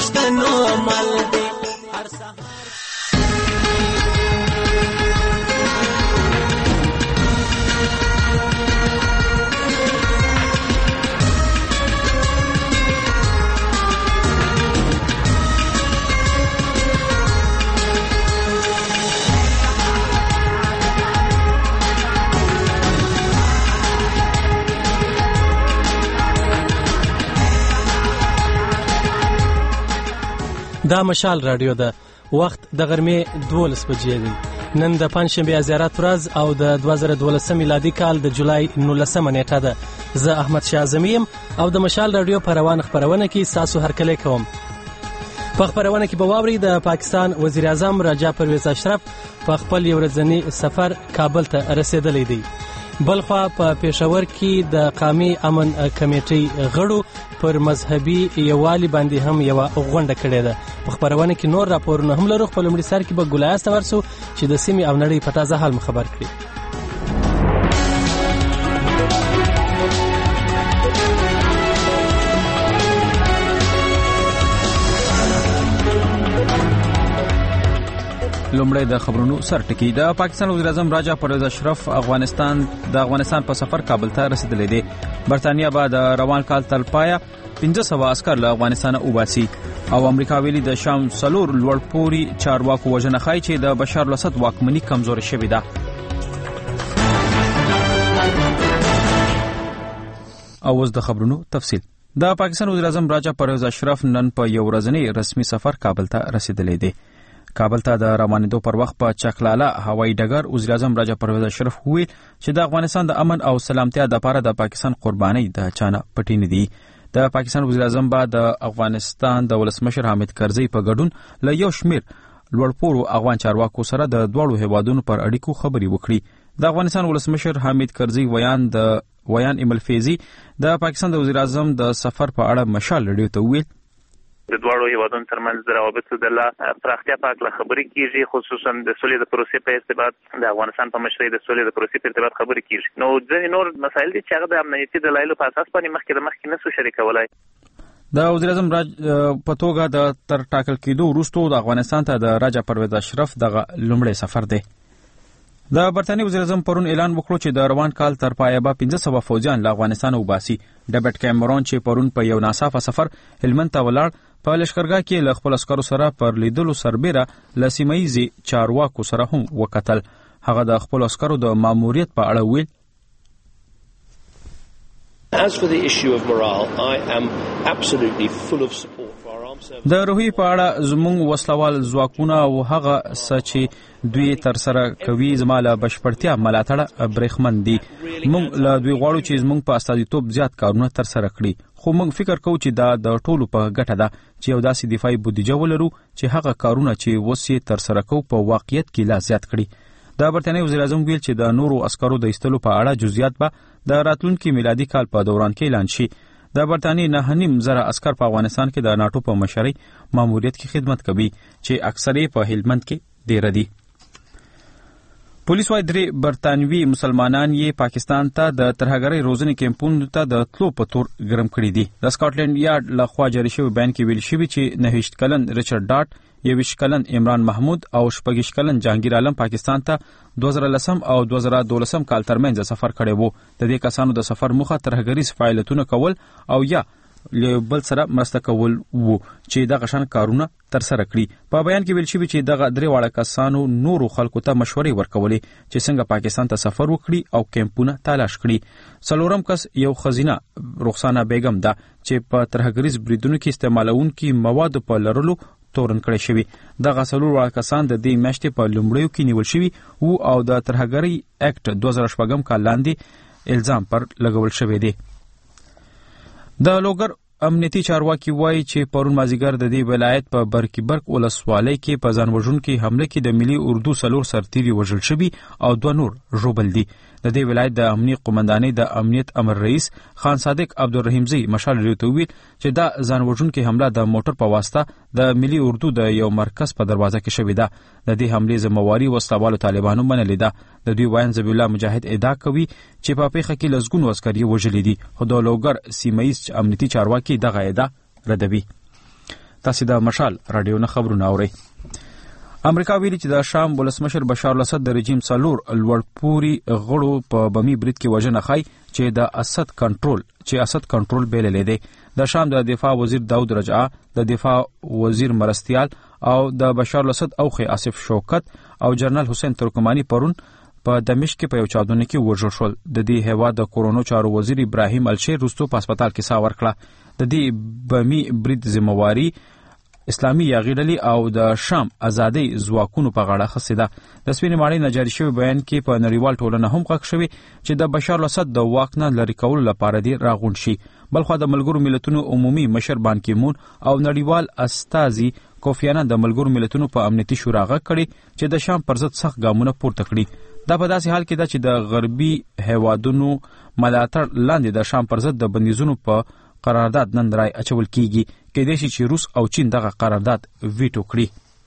پښتنو مل دی هر دا مشال رادیو ده. وخت د غرمې 12 بجې دی. نن د پنځشنبه زیارت ورځ او د 2012 میلادي کال د جولای 19 نیټه ده. زه احمد شاه اعظمي او د مشال رادیو په روان خبرونه کې تاسو هرکلی کوم. په خبرونه کې به واوري د پاکستان وزیر اعظم راجا پرویز اشرف په خپل یو ورځنی سفر کابل ته رسیدلی دی. بلخوا په پېښور کې د قومي امن کمیټې غړو پر مذهبي یووالي باندې هم یو غونډه کړې ده. په خبرونه کې نور راپورونه هم لرو. خپل لومړي سر کې به ګلایست ورسو چې د سیمې او نړۍ په تازه حال خبر کړي. لومړی د خبرونو سرټکی. د پاکستان وزیر اعظم راجا پرویز اشرف افغانستان په سفر کابل ته رسیدلی دی. برتانیا به د روان کال تر پایه 1500 عسکر له افغانستان وباسي او امریکا ویلي د شام څلور لوړپوړي چارواکو وژنه ښایي چې د بشار الاسد واکمني کمزورې شوې ده. او اوس د خبرونو تفصیل. د پاکستان وزیر اعظم راجا پرویز اشرف نن په یو ورځنی رسمي سفر کابل ته رسیدلی دی. کابل ته د روانېدو پر وخت په چکلاله هوایي ډګر وزیر اعظم راجا پرویز اشرف وویل چې د افغانستان د امن او سلامتیا لپاره د پاکستان قربانۍ د چانه پټې نه دي. د پاکستان وزیر اعظم به د افغانستان د ولسمشر حامد کرزي په ګډون له یو شمیر لوړپوړو افغان چارواکو سره د دواړو هیوادونو پر اړیکو خبرې وکړي. د افغانستان ولسمشر حامد کرزي ویان ایمل فیضي د پاکستان د وزیر اعظم د سفر په اړه مشال رادیو ته وویل د دواړو هیوادونو ترمنځ د روابطو د پراختیا په اړه خبرې کیږي، خصوصا د سولې د پروسې په ارتباط د افغانستان په مشرۍ د سولې د پروسې په ارتباط خبرې کیږي. نو ځینې نور مسایل دي چې هغه د امنیتي دلایلو په اساس باندې مخکې نسو شریکولای. د وزیر اعظم په توګه د تر ټاکل کېدو وروسته د افغانستان ته د راجا پرویز اشرف دغه لومړی سفر دی. د برتانیې وزیر اعظم پرون اعلان وکړ چې د روان کال تر پایه به 1500 فوجیان له افغانستان وباسي. ډیوډ کیمرون چې پرون په یو ناڅاپه سفر هلمند ته ولاړ په لشکرګاه کې له خپل عسکرو سره پر لیدلو سربیره له سیمه‌ییزې چارواکو سره هم وکتل. هغه د خپل عسکرو د ماموریت په اړه ویل As for the issue of morale, I am absolutely full of support for our armed services. د روحي په اړه زموږ وسلوال ځواکونه او هغه څه چې دوی تر سره کوي زما له بشپړتیا ملاتړ برېښمن دي. موږ له دوی غواړو چې زموږ په استازیتوب زیات کارونه تر سره کړي، خو موږ فکر کوو چې دا د ټولو په ګټه ده چې یو داسې دفاعي بودیجه ولرو چې هغه کارونه چې اوس یې تر سره کوو په واقعیت کې لا زیات کړي. د برتانیې وزیر اعظم ویل چې د نورو عسکرو د ایستلو په اړه جزئیات به د راتلونکي میلادي کال په دوران کې اعلان شي. د برتانیې 9.5 عسکر په افغانستان کې د ناټو په مشرۍ ماموریت کې خدمت کوي چې اکثر یې په هلمند کې ډیر دي. پولیس وايي 3 برتانوي مسلمانان یې پاکستان ته د ترهګرۍ روزنې کیمپونو ته د تلو په تور ګرم کړي دي. د سکاټلند یارډ لخوا جاري شوی بیان کې ویل شوی چې 29 کلن ریچارډ ډاټ، 21 کلن عمران محمود او 26 کلن جهانگیر عالم پاکستان ته 2010 او 2012 کال ترمنځ سفر کړی وو. د دې کسانو د سفر موخه ترهګریز فعالیتونه کول او یا بل سره مرسته کول وو چې دغه شان کارونه تر سره کړي. په بیان کې ویل شوی چې دغه 3 واړه کسانو نورو خلکو ته مشورې ورکولې چې څنګه پاکستان ته سفر وکړي او کیمپونه تلاش کړي. څلورم کس یو خزینه رخسانه بیگم ده چې په ترهګریز بریدونو کې استعمالونکي مواد په لرلو تورن کړی شوی. دغه څلور واړه کسان د دې میاشتې په لومړیو کې نیول شوي وو او د ترهګرۍ اکټ 2014 کال لاندې الزام پر لګول شوی دی. د لوګر امنیتي چارواکي وایي چې پرون مازیګر د دې ولایت په برکیبرک ولسوالۍ کې په ځان وژونکي حمله کې د ملي اردو 4 سرتیري وژل شوي او 2 نور ژوبل دي. د دې ولایت د امنیت قومندانۍ د امنیت امر رئیس خان صادق عبدالرحیمزی مشال لري ته ویل چې دا ځان وژونکي حمله د موټر په واسطه د ملي اردو د یو مرکز په دروازه کې شوې ده. د دې حملې ذمہواري وسلوالو طالبانو منلې ده. د دوی وایي ذبیح الله مجاهد ادعا کوي چې په پیښه کې لسګونو عسکر یې وژلي دي، خو د لوګر سیمه‌ییز امنیتي چارواکي دغه ادعا ردوي. تاسو د مشال رادیو نه خبرونه اورئ. امریکا ویلي چې د شام ولسمشر بشار الاسد د رژیم څلور لوړپوړي غړو په بمي برید کې وژنه خای چې د اسد کنټرول بیللې دی. د شام د دفاع وزیر داود رجعه، د دفاع وزیر مرستیال او د بشار الاسد اوخي آصف شوکت او جنرال حسین ترکمانی پرون په دمشق کې په یو چاودنه کې وژل شول. د دې هیواد د کورونو چارو وزیر ابراهیم الشیر روستو په هسپتال کې ساه ورکړه. د دې بمي برید ذمہواری اسلامي یاغیډلی او د شام ازادي ځواکونو په غاړه خسته ده. د سپینې ماڼۍ نه جاري شوی بیان کې په نړیوال ټولنه هم غږ شوی چې د بشار الاسد د واک نه لرې کولو لپاره دی راغون شي. بلخو د ملګرو ملتونو عمومي مشر بان کی مون او نړیوال استازي کوفی عنان د ملګرو ملتونو په امنیتي شورا غږ کړي چې د شام پر ضد سخت ګامونه پورته کړي. دا په داسې حال کې ده چې د غربي هیوادونو ملاتړ لاندې د شام پر ضد د بندیزونو په قرارداد نن رای اچول کیږي. کېدای شي چې روس او چین دغه قرارداد ویټو کړي.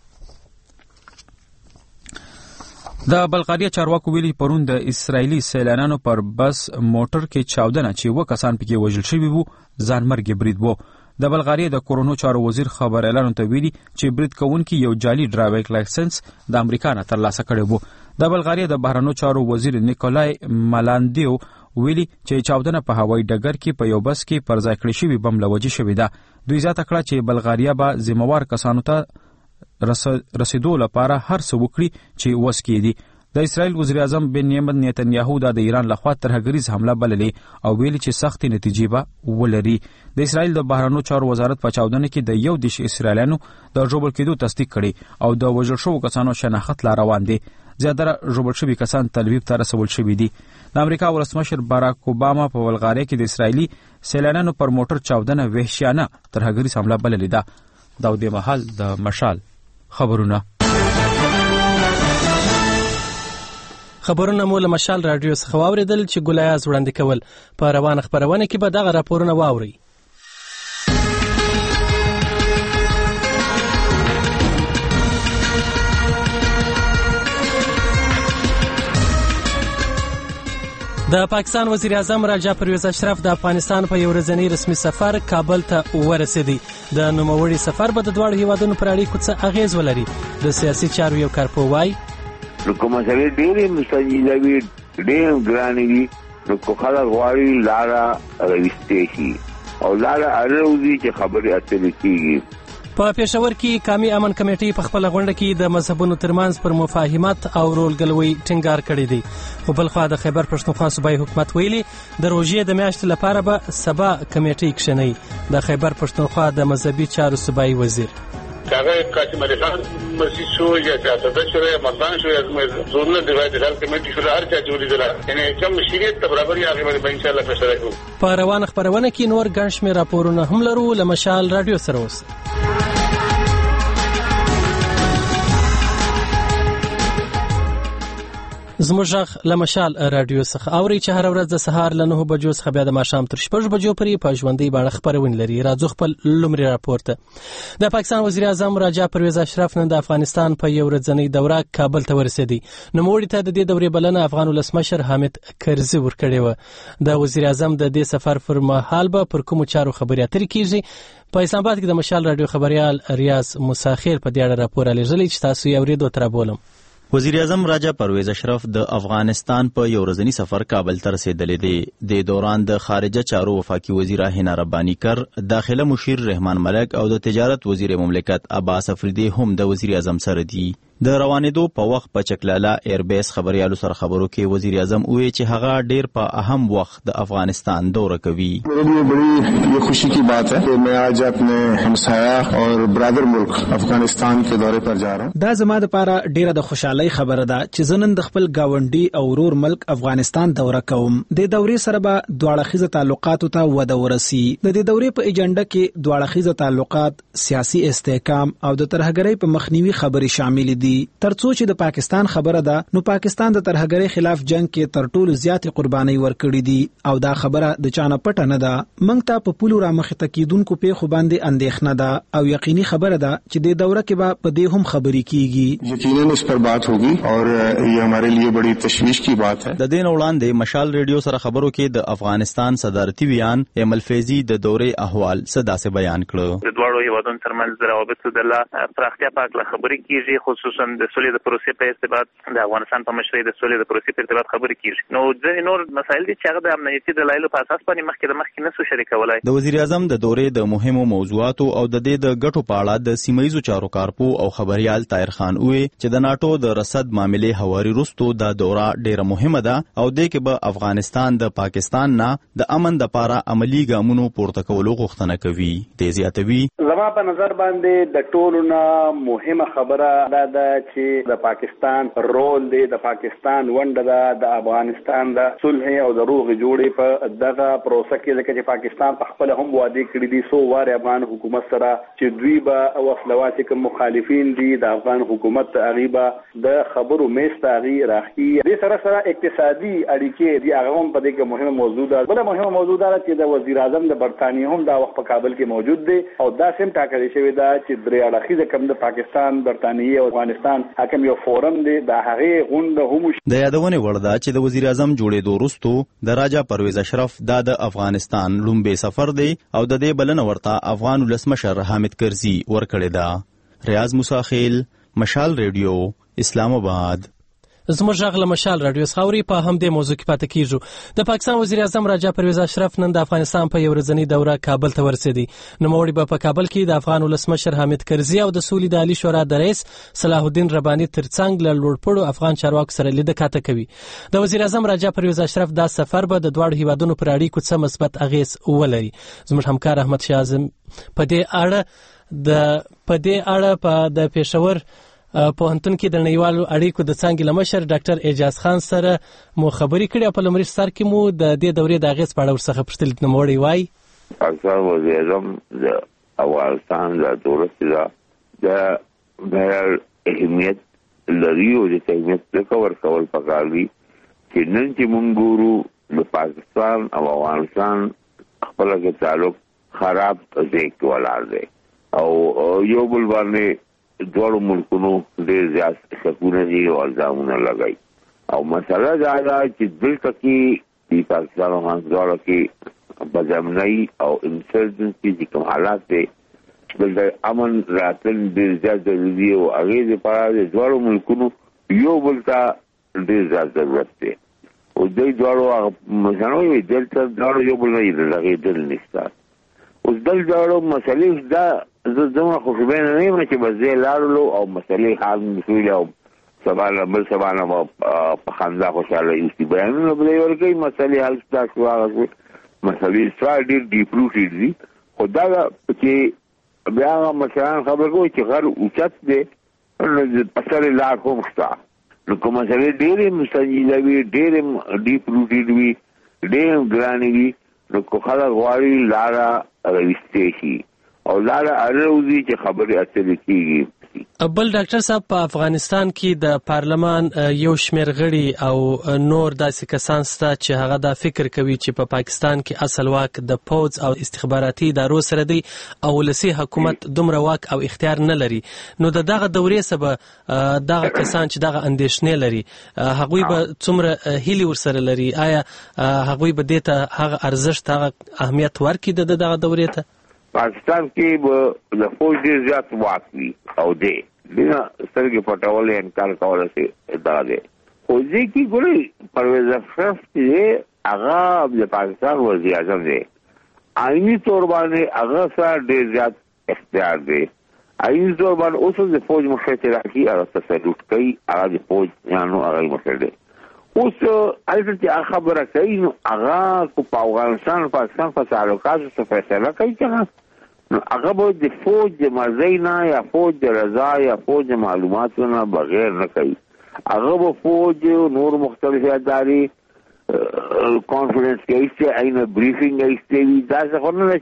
د بلغاریا چارواکو ویلي پرون د اسرایلی سیلانانو پر بس موټر کې چاودنه چې 2 کسان پکې وژل شوي وو ځانمرګي برید وو. د بلغاریا د کورونو چارو وزیر خبر اعلان ته ویلي چې برید کوونکي یو جعلي ډرایوینګ لایسنس د امریکا نه ترلاسه کړی وو. د بلغاریا د بهرنیو چارو وزیر نیکولای مالاندیو ویلي چې چاودنه په هوایي ډګر کې په یو بس کې پر ځای کړی شوی بم لوجي شوی ده. دوی زیاته کړه چې بلغاریا به ذمہوار کسانو ته رسیدو لپاره هر څه وکړي چې وس کې دي. د اسرائیل وزیر اعظم بنیامین نتنیاهو د ایران لخوا ترهګریز حمله بللې او ویلي چې سختې نتیجې به ولري. د اسرائیل د بهرنیو چارو وزارت په چاودنه کې د 11 اسرائیلیانو د ژوبل کېدو تصدیق کړي او د وژل شوو کسانو شناخت لا روان دي. زیاتره ژوبل شوي کسان تلویب ته رسول شوي دي. د امریکا ولسمشر باراک اوباما په بلغاریا کې د اسرائیلي سیلانانو پر موټر چاودنه وحشیانه ترهګریز حمله بللې ده. دا د محل د مشال خبرونه مو له مشال رادیو څخه واوریدل چې ګلایاز وړاندې کول. په روانه خبرونه کې به دغه راپورونه واوري. د پاکستان وزیر اعظم راجا پرویز اشرف د افغانستان په یو ورځنی رسمي سفر کابل ته ورسېدی. د نوموړي سفر به د دواړو هیوادونو پر اړیکو څه اغیز ولري. د سیاسي چارو یو کارپوه وایي کومه سره ډېرې مستجیله وي، ډېر ګرانې وي، نو که خلک غواړي لاره راویستې شي او لاره اړوي چې خبرې اترې کېږي. په پېښور کې قومي امن کمیټې په خپله غونډه کې د مذهبونو ترمنځ پر مفاهمت او رولګلوۍ ټینګار کړی دی. خو بلخوا د خیبر پښتونخوا صوبایي حکومت ویلي د روژې د میاشتې لپاره به سبا کمیټې کښېنوي. د خیبر پښتونخوا د مذهبي چارو صوبایي وزیر هغه قاسم علي خان مسجد شو یا سیاست شو یا مردان شو یا زونه د فدرال کمیټې شو هر چا جوړی دلا یعنی کوم شریعت ته برابر یا هغه ان شاء الله فیصله کوو. په روانه خبرونه کې نور ګڼ شمېر راپورونه هم لرو. له مشال رادیو سره اوسئ. زموږ غږ له مشال رادیو څخه اوري چې هر ورځ د سهار له 9 بجو څخه بیا د ماښام تر 6 بجو پورې په ژوندۍ بڼه خبرونه لري. راځو خپل لومړی راپور ته. د پاکستان وزیر اعظم راجا پرویز اشرف نن د افغانستان په یو ورځنۍ دوره کابل ته ورسېدی. نوموړي ته د دې دورې بلنه افغان ولسمشر حامد کرزي ورکړې و. د وزیر اعظم د دې سفر پر مهال به پر کومو چارو خبرې اترې کیږي. په اسلام آباد کې د مشال رادیو خبريال ریاض مساخیر په دې اړه راپور لېږلی چې تاسو یې اورېدو تر بولم. وزیر اعظم راجا پرویز اشرف د افغانستان په یو ورځنی سفر کابل ته رسیدلی دی. د دوران د خارجه چارو وفاقي وزیر هینا ربانی کر، داخله مشیر رحمان ملک او د تجارت وزیر مملکت عباس افریدی هم د وزیر اعظم سره دي. د روانېدو په وخت په چکلالا ایربیس خبريالو سره خبرو کې وزیر اعظم وویل چې هغه ډېر په اهم وخت د افغانستان دوره کوي. میرے بڑی یہ خوشی کی بات ہے کہ میں آج اپنے ہمسایہ اور برادر ملک افغانستان کے دورے پر جا رہا ہوں. دا زما لپاره ډېره د خوشحالۍ خبره ده چې زه نن د خپل گاونډي او ورور ملک افغانستان دوره کوم. د دورې سره به دوه اړخیزه تعلقاتو ته وده ورسي. د دې دورې په ایجنډا کې دوه اړخیزه تعلقات، سیاسي استحکام او د ترهګرۍ په مخنیوي خبرې شامل دي. دي. ترڅو چې د پاکستان خبره ده نو پاکستان د ترهګرۍ خلاف جنگ کې تر ټولو زیات قرباني ورکړي دي او دا خبره د چانه پټه نه ده. موږ ته په پولو را مخې ته کیدونکو پیښو باندې اندېښنه ده او یقیني خبره ده چې د دوره کې به په دې هم خبرې کیږي. یقیناً اس پر بات ہوگی اور یہ ہمارے لیے بڑی تشویش کی بات ہے. د دین وړاندې مشال ریډیو سره خبرو کې د افغانستان صدارتي ویان ایمل فیضی د دورې احوال صدا سے بیان کړ. د دواړو هیوادونو ترمنځ روابط د لا پراختیا په اړه خبرې کیږي، خصوصا د سولې د پروسې په ارتباط د افغانستان په مشرۍ د سولې د پروسې په ارتباط خبرې کیږي. نو ځینې نور مسایل دي چې هغه د امنیتي دلایلو په اساس باندې مخکې نسو شریکولای. د وزیر اعظم د دورې د مهمو موضوعاتو او د دې د ګټو په اړه د سیمایي چارو کارپو او خبريال طاهر خان وی چې د ناتو د رصد معاملې حواري رستو دا دوره ډیره مهمه ده او د کې به افغانستان د پاکستان نه د امن د لپاره عملی ګامونو پورته کولو غوښتنه کوي. تیزیاتوي زما په نظر باندې د ټولو نه مهمه خبره دا ده چې د پاکستان رول دی، د پاکستان ونډه ده د افغانستان د صلح او د روغ جوړې په دغه پروسه کې، ځکه چې پاکستان په خپل هم وعده کړی دي سو واره افغان حکومت سره چې دوی به وسلوات کوم مخالفین دي د افغان حکومت غیبه د خبرو میستاغي راخي. د سره اقتصادي اړیکې دی هغه هم په دې کې مهمه موضوع ده. بل مهمه موضوع ده چې د وزیر اعظم د برتانیې هم دا وخت په کابل کې موجود دی او دا سم ټاکل شوی دا چې درې اړخیزه کوم د پاکستان، برتانیې او افغانستان حکم یو فورم دی د هغه غونډه هم د یادونه وړ ده چې د وزیر اعظم جوړېدو وروسته د راجا پرویز اشرف د افغانستان لومبي سفر دی او د دې بلنه ورته افغان ولسمشر حامد کرزي ورکړی دا. ریاض موسی خیل، مشال ریډیو، اسلام آباد. زموږ غږ له مشال راډیو څخه اوري. په همدې موضوع کې پاتې کیږو. د پاکستان وزیر اعظم راجا پرویز اشرف نن د افغانستان په یو ورځنۍ دوره کابل ته ورسېدی. نوموړي به په کابل کې د افغان ولسمشر حامد کرزي او د سولې د عالی شورا د رئیس صلاح الدین رباني ترڅنګ له لوړپوړو افغان چارواکو سره لیدنه کاته کوي. د وزیر اعظم راجا پرویز اشرف دا سفر به د دواړو هیوادونو پر اړیکو څه مثبت اغیز ولري. زموږ همکار احمد شاه اعظم په دې اړه په د پېښور پوهنتون کې د نړیوالو اړیکو د څانګې لمشر ډاکټر اعجاز خان سره مو خبرې کړې او په لومړي سر کې مو د دې دورې د اغیز په اړه ورڅخه پوښتنه نوموړی وایي. پاکستان وزیر اعظم د افغانستان د دولت د بهر اهمیت لري او د اهمیت څخه ورکول پکار دي چې نن چې موږ ګورو د پاکستان او افغانستان خپل کې تعلق خراب ځای ولر دی او یو بل باندې دوړو ملکونو ډېر زیات شکونه دي او الزامونه لګای او مسله دا ده چې دلته کې د پاکستان او افغانستان کې بځمنۍ او انسرجنسي د کوم حالات دي د امن راتل ډېر زیات ضروري او هغه لپاره د دوړو ملکونو یو بل ته ډېر زیات ضرورت دی او د دوړو مسانوي دلته دوړو یو بل نه لګي دل نشته. اوس دلته مسلې دا زما خو به نه یم چې بځه لاړو او مسلې حال مسوله او سبانه په خندا خوشاله یوسي بیانونه به ورګي مسلې حل تاسو هغه مسلې ستاسو ډېر روټډ دي خو دا چې بیا مثلا خبر کوي چې غر اوچت دي نو اثر لا کوم ښه نو کوم مسلې ډېر مستنجیده وي ډېر ډیپ روټډ وي ډېر ګرانې وي نو کو خلک غواړي لاره راوستي شي او لاره اړوزي چې خبرې اترې کیږي. بل ډاکټر صاحب په افغانستان کې د پارلمان یو شمېر غړي او نور داسې کسان شته چې هغه دا فکر کوي چې په پاکستان کې اصل واک د پوځ او استخباراتي ادارو سره دی او ولسي حکومت دومره واک او اختیار نه لري. نو دغه دورې سبا دغه کسان چې دغه اندېښنې لري هغوی به څومره هیلي ورسره لري؟ آیا هغوی به دې ته هغه ارزښت هغه اهمیت ورکړي دغه دورې ته؟ پاکستان کې به د فوج ډېر زیات واک وي او دی دنه سترګې پټولې انکار کولای شي دا دی خو دې کې ګوري پرویز اشرف چې هغه د پاکستان وزیر اعظم دی آئینی طور باندې هغه سره ډېر زیات اختیار دی. آئینی طور باندې اوس د فوج مشر چې راځي هغه تسلط کوي هغه د فوج یانو هغه مشر دی. اوس البته چې خبره کوي نو هغه په افغانستان پاکستان په تعلقاتو څه فیصله کوي چې نو هغه به د فوج د مزینا یا فوج د رضا یا فوج د معلوماتو نه بغیر نه کوي. هغه به فوج نور مختلف ادارې کانفرنس کوي چې اینه بریفینګ کوي دا څه نه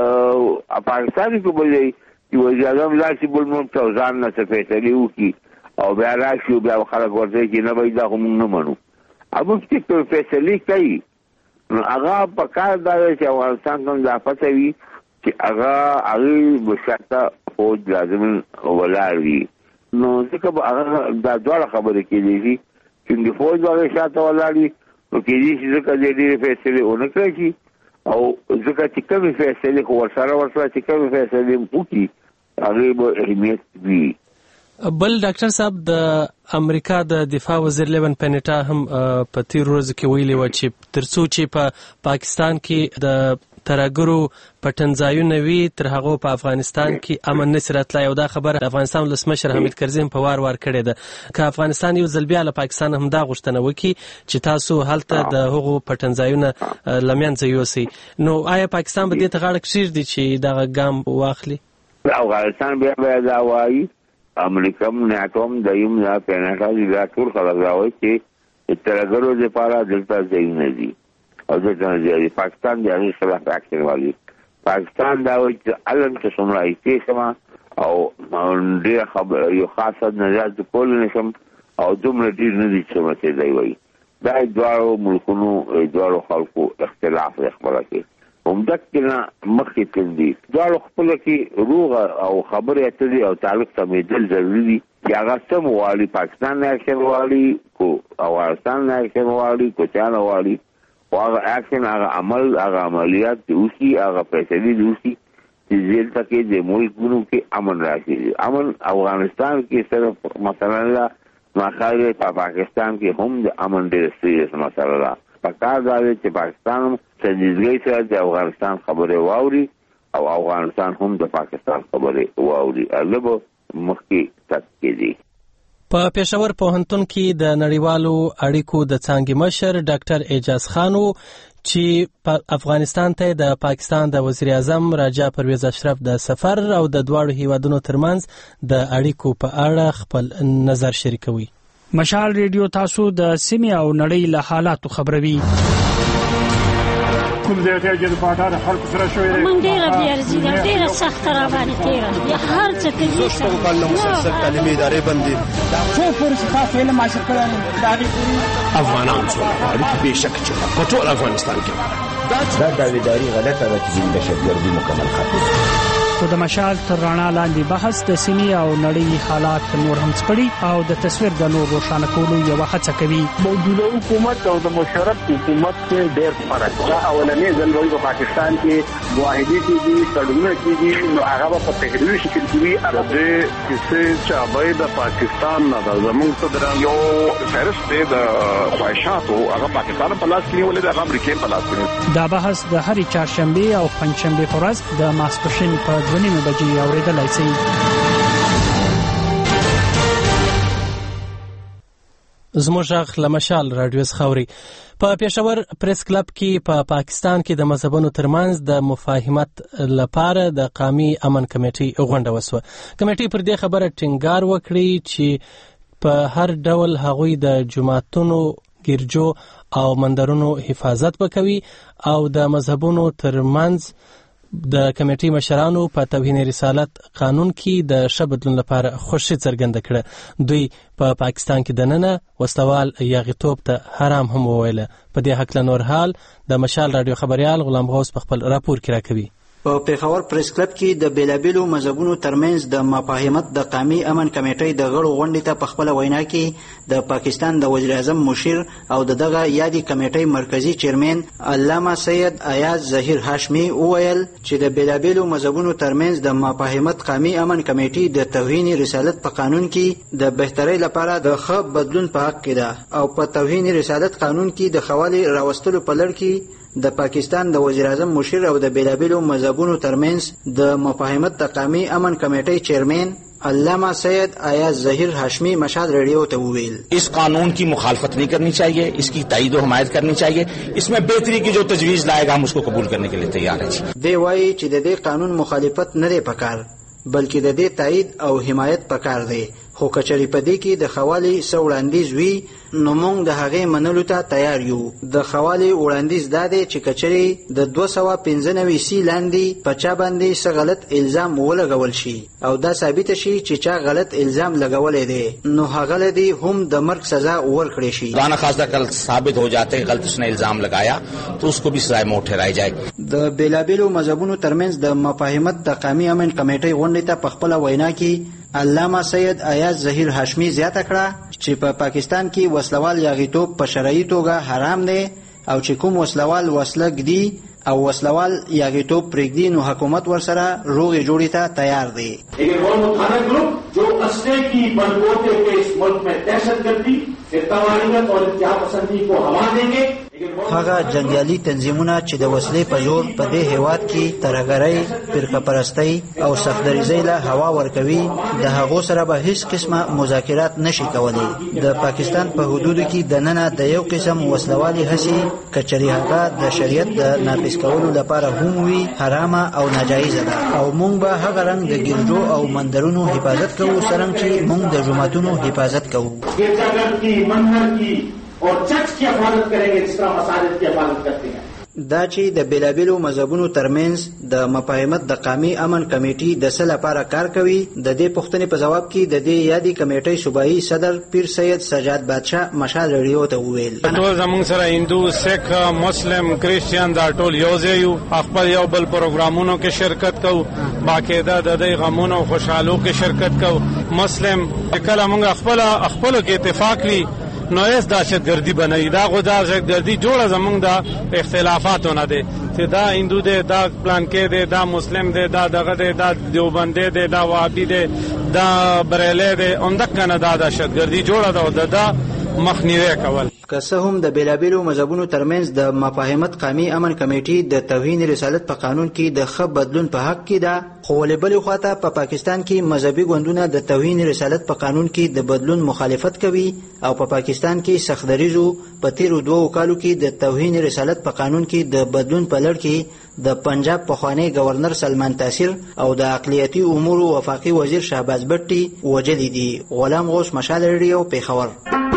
چې پاکستان کې به چې وزیر اعظم لاسي بل مو ځان نه څه فیصله وکړي او بیا راشي بیا خلک ورته چې نه وای دا موږ نه منو ابو چې فیصله کوي نو هغه په کار دا چې افغانستان ته د افته وي چې هغه بشرطه فوج لازم ولاړ وي نو ځکه هغه دا ډول خبره کېږي چې فوج هغه شاته ولاړ وي نو کېږي چې ځکه دې فیصله ونکړي شي او ځکه چې کومې فیصلې خو ورسره چې کومې فیصلې وکړي هغې به اهمیت وي. بل ډاکټر صاحب د امریکا د دفاع وزیر لیون پینیټا هم په تیر ورځ کې ویلي و چې ترڅو چې په پاکستان کې د ترهګرو پټنځایونه وي تر هغو په افغانستان کې امن نشي راتلی او دا خبره افغانستان ولسمشر حمید کرزي په وار کړې ده که افغانستان یو ځل بیا له پاکستان هم دا غوښتنه وکړي چې تاسو هلته د هغو پټنځایونه له منځه یوسئ نو آیا پاکستان به دې ته غاړه کېږدي چې دغه ګام واخلي؟ افغانستان بیا دا وایي امریکا ناتوم دایم دا پیناټا دا ټول خلک راوي چې ترهګرو لپاره دلته ځایونه دي او دلته د پاکستان د هغې خلاف اکشن والی پاکستان دا وایي چې علم چې څومره ایتې شمه او ډېره یو خاصه نظر کولی نه شم او دومره ډېر نه دي چې څومره چې دی وایي دا دواړو ملکونو دواړو خلکو اختلاف دی خبره کې همدک نه مخکې تل دي دواړو خپله کې روغ او خبرې اترې او تعلق سمېدل ضروري دي چې هغه څه مو غواړي پاکستان نه اکشن غواړي کو افغانستان نه اکشن غواړي کو چا نه غواړي خو هغه اکشن هغه عمل هغه عملیات دې وشي هغه فیصلې دې وشي چې دلته کې د ملکونو کې امن راشي امن افغانستان کې صرف مثلا ما خیال په پاکستان کې هم د امن ډېر سیریس مسله ده پکار دا دی چې پاکستان سنجیدګۍ سره د افغانستان خبرې واوري او افغانستان هم د پاکستان خبرې واوري البته مخکې تک کېږي. په پېښور پوهنتون کې د نړیوالو اړیکو د څانګې مشر ډاکټر اعجاز خان چې په افغانستان ته د پاکستان د وزیر اعظم راجا پرویز اشرف د سفر او د دواړو هیوادونو ترمنځ د اړیکو په اړه خپل نظر شریکوي. مشال ریډیو تاسو د سیمې او نړۍ له حالاتو خبروي. کوم ځای ته چې د پاټا د خلکو سره شوې ده مونږ ډېره بیارزي ده ډېره سخته را باندې تېره هر څه کوي شپږ کال نه مسلسل تعلیمي ادارې بندي دا څو پورې چې تاسو علم حاصل کړی دا دې افغانان څو غواړي بېشکه چې په ټول افغانستان کې دا داویداري غلطه ده چې دهشتګردي مکمل ختم خو د مشال تر رڼا لاندې بحث د سیمې او نړۍ حالات نور هم سپړي او د تصویر د نور روښانه کولو یوه هڅه کوي. موجوده حکومت او د مشرف حکومت کې ډېر فرق ده. اولنې ځل وایي په پاکستان کې معاهدې کېږي تړونونه کېږي نو هغه به په تحریري شکل کېږي. د کیسې چې هغه د پاکستان نه د زموږ صدران یو فهرست دی د خواهشاتو هغه پاکستان په لاس کې نیولې ده هغه امریکا په لاس کې. دا بحث د هرې چهارشنبې او پنجشنبې په ورځ د ماسپښین په 2:30 بجې اورېدلای شئ. زموږ غږ له مشال راډیو څخه اوري. په پېښور پریس کلب کې په پاکستان کې د مذهبونو ترمنځ د مفاهمت لپاره د قومي امن کمیټې غونډه وسوه. کمیټې پر دې خبره ټینګار وکړي چې په هر ډول هغوی د جماعتونو ګرجو او مندرونو حفاظت وکوي او د مذهبونو ترمنځ د کمیټې مشرانو په توهین رسالت قانون کې د ښه بدلون لپاره خوښي څرګنده کړه. دوی په پاکستان کې دننه وسلوال یاغیتوب ته حرام هم وویله. په دې هکله نور حال د مشال راډیو خبریال غلام غوث په خپل راپور کې راکوي. په پېښور پریس کلب کې د بیلابیلو مذهبونو ترمنځ د مفاهمت د قومي امن کمیټې د غړو غونډې ته په خپله وینا کې د پاکستان د وزیر اعظم مشیر او دغه یادې کمیټې مرکزی چیرمن علامه سید ایاز ظهیر هاشمي وویل چې د بیلابیلو مذهبونو ترمنځ د مفاهمت قومي امن کمیټې د توهین رسالت په قانون کې د بهترۍ لپاره د ښه بدلون په حق کې ده او په توهین رسالت قانون کې د خوالې راوستلو په لړ کې د پاکستان د وزیر اعظم مشیر او د بیلابیلو مذهبونو ترمنځ د مفاهمت د قومي امن کمیټې چیرمن علامہ سید ایاز ظہیر ہاشمی مشاد ریڈیو ته وویل اس قانون کی مخالفت نہیں کرنی چاہیے، اس کی تائید و حمایت کرنی چاہیے، اس میں بہتری کی جو تجویز لائے گا ہم اس کو قبول کرنے کے لیے تیار ہیں. دی وایي چې د دې قانون مخالفت نه دی پکار بلکې د دې تایید او حمایت پکار دی، خو کچری پدې کې د خوالي سوړاندیز وی نو موږ د هغه منلو ته تیار یو. د خوالي وړاندیز داده چې کچری د 295 سی لاندې پچا باندې څه غلط الزام ولګول شي او دا ثابت شي چې چا غلط الزام لګولې دي نو هغه لدی هم د مرګ سزا ورکړي شي. رانا خاصه کل ثابت हो जाते हैं गलत उसने इल्जाम लगाया तो उसको भी सजा में ठहराई जाएगी. د بیلابیلو مذهبونو ترمنځ د مفاهمت د قومي امن کمیټې غونډې ته په خپل وینا کې علامه سید ایاز ظهیر هاشمی زیاته کړه چې په پاکستان کې وسلوال یاغیتوب په شرعي توګه حرام دی او چې کوم وسلوال وسله ګدي او وسلوال یاغیتوب پرېږدي نو حکومت ورسره روغې جوړې ته تیار دی. لیکن وہ متحرک گروپ جو اسلحے کی بندوقوں کے اس ملک میں دہشت گردی اتحادیت اور اتحاد پسندی کو ہوا دیں گے. هغه جنگیالي تنظیمونه چې د وسلې په زور په دې هیواد کې ترهګرۍ، فرقه‌پرستۍ او صفدریزۍ له هوا ورکوي د هغو سره به هیڅ قسمه مذاکرات نشي کولی. د پاکستان په حدودو کې دننه د یو قسم وسلوالي هڅې کچري هغه د شریعت د نافذ کولو لپاره هم وي حرامه او ناجایزه ده او موږ به هغه رنګ د ګرجو او مندرونو حفاظت کوو څرنګه چې موږ د جوماتونو حفاظت کوو. اور چرچ کی حفاظت کریں گے جس طرح مساجد کی حفاظت کرتے ہیں. دا چې د بیلابیلو مذهبونو ترمنځ د مفاهمت د قومي امن کمیټې د څه لپاره کار کوي د دې پوښتنې په جواب کې د دې یادې کمیټې صوبایي صدر پیر سید سجاد بادشاه مشال ریډیو ته وویل ټول زموږ سره هندو، سکھ، مسلم، کریسچین دا ټول یو ځای یو خپل یو بل پروګرامونو کې شرکت کوو باقاعده د دې غمونو خوشحالو کې شرکت کوو. مسلم کله موږ خپل کې اتفاق وي نو اس دهشتګردي بنئ دا غو دهشتګردي جوړه زمونږ د اختلافاتونه دي چې دا هندو دی دا پلان کې دی دا مسلم دی دا دغه دی دا دیوبندی دی دا وهابي دی دا بریلی دی همدغه نه دا دهشتګردي جوړه ده او دا مخنیوی کول. که څه هم د بیلابیلو مذهبونو ترمنځ د مفاهمت قومي امن کمیټې د توهین رسالت په قانون کې د ښه بدلون په حق کې ده خو ولې بلې خواته په پاکستان کې مذهبي ګوندونه د توهین رسالت په قانون کې د بدلون مخالفت کوي او په پاکستان کې سختدریزو په تیرو 2 کالو کې د توهین رسالت په قانون کې د بدلون په لړ کې د پنجاب پخوانی گورنر سلمان تاثیر او د اقلیتي امور وفاقي وزیر شهباز بټي وجلي دي. غلام غوث مشال ریډیو پیښور.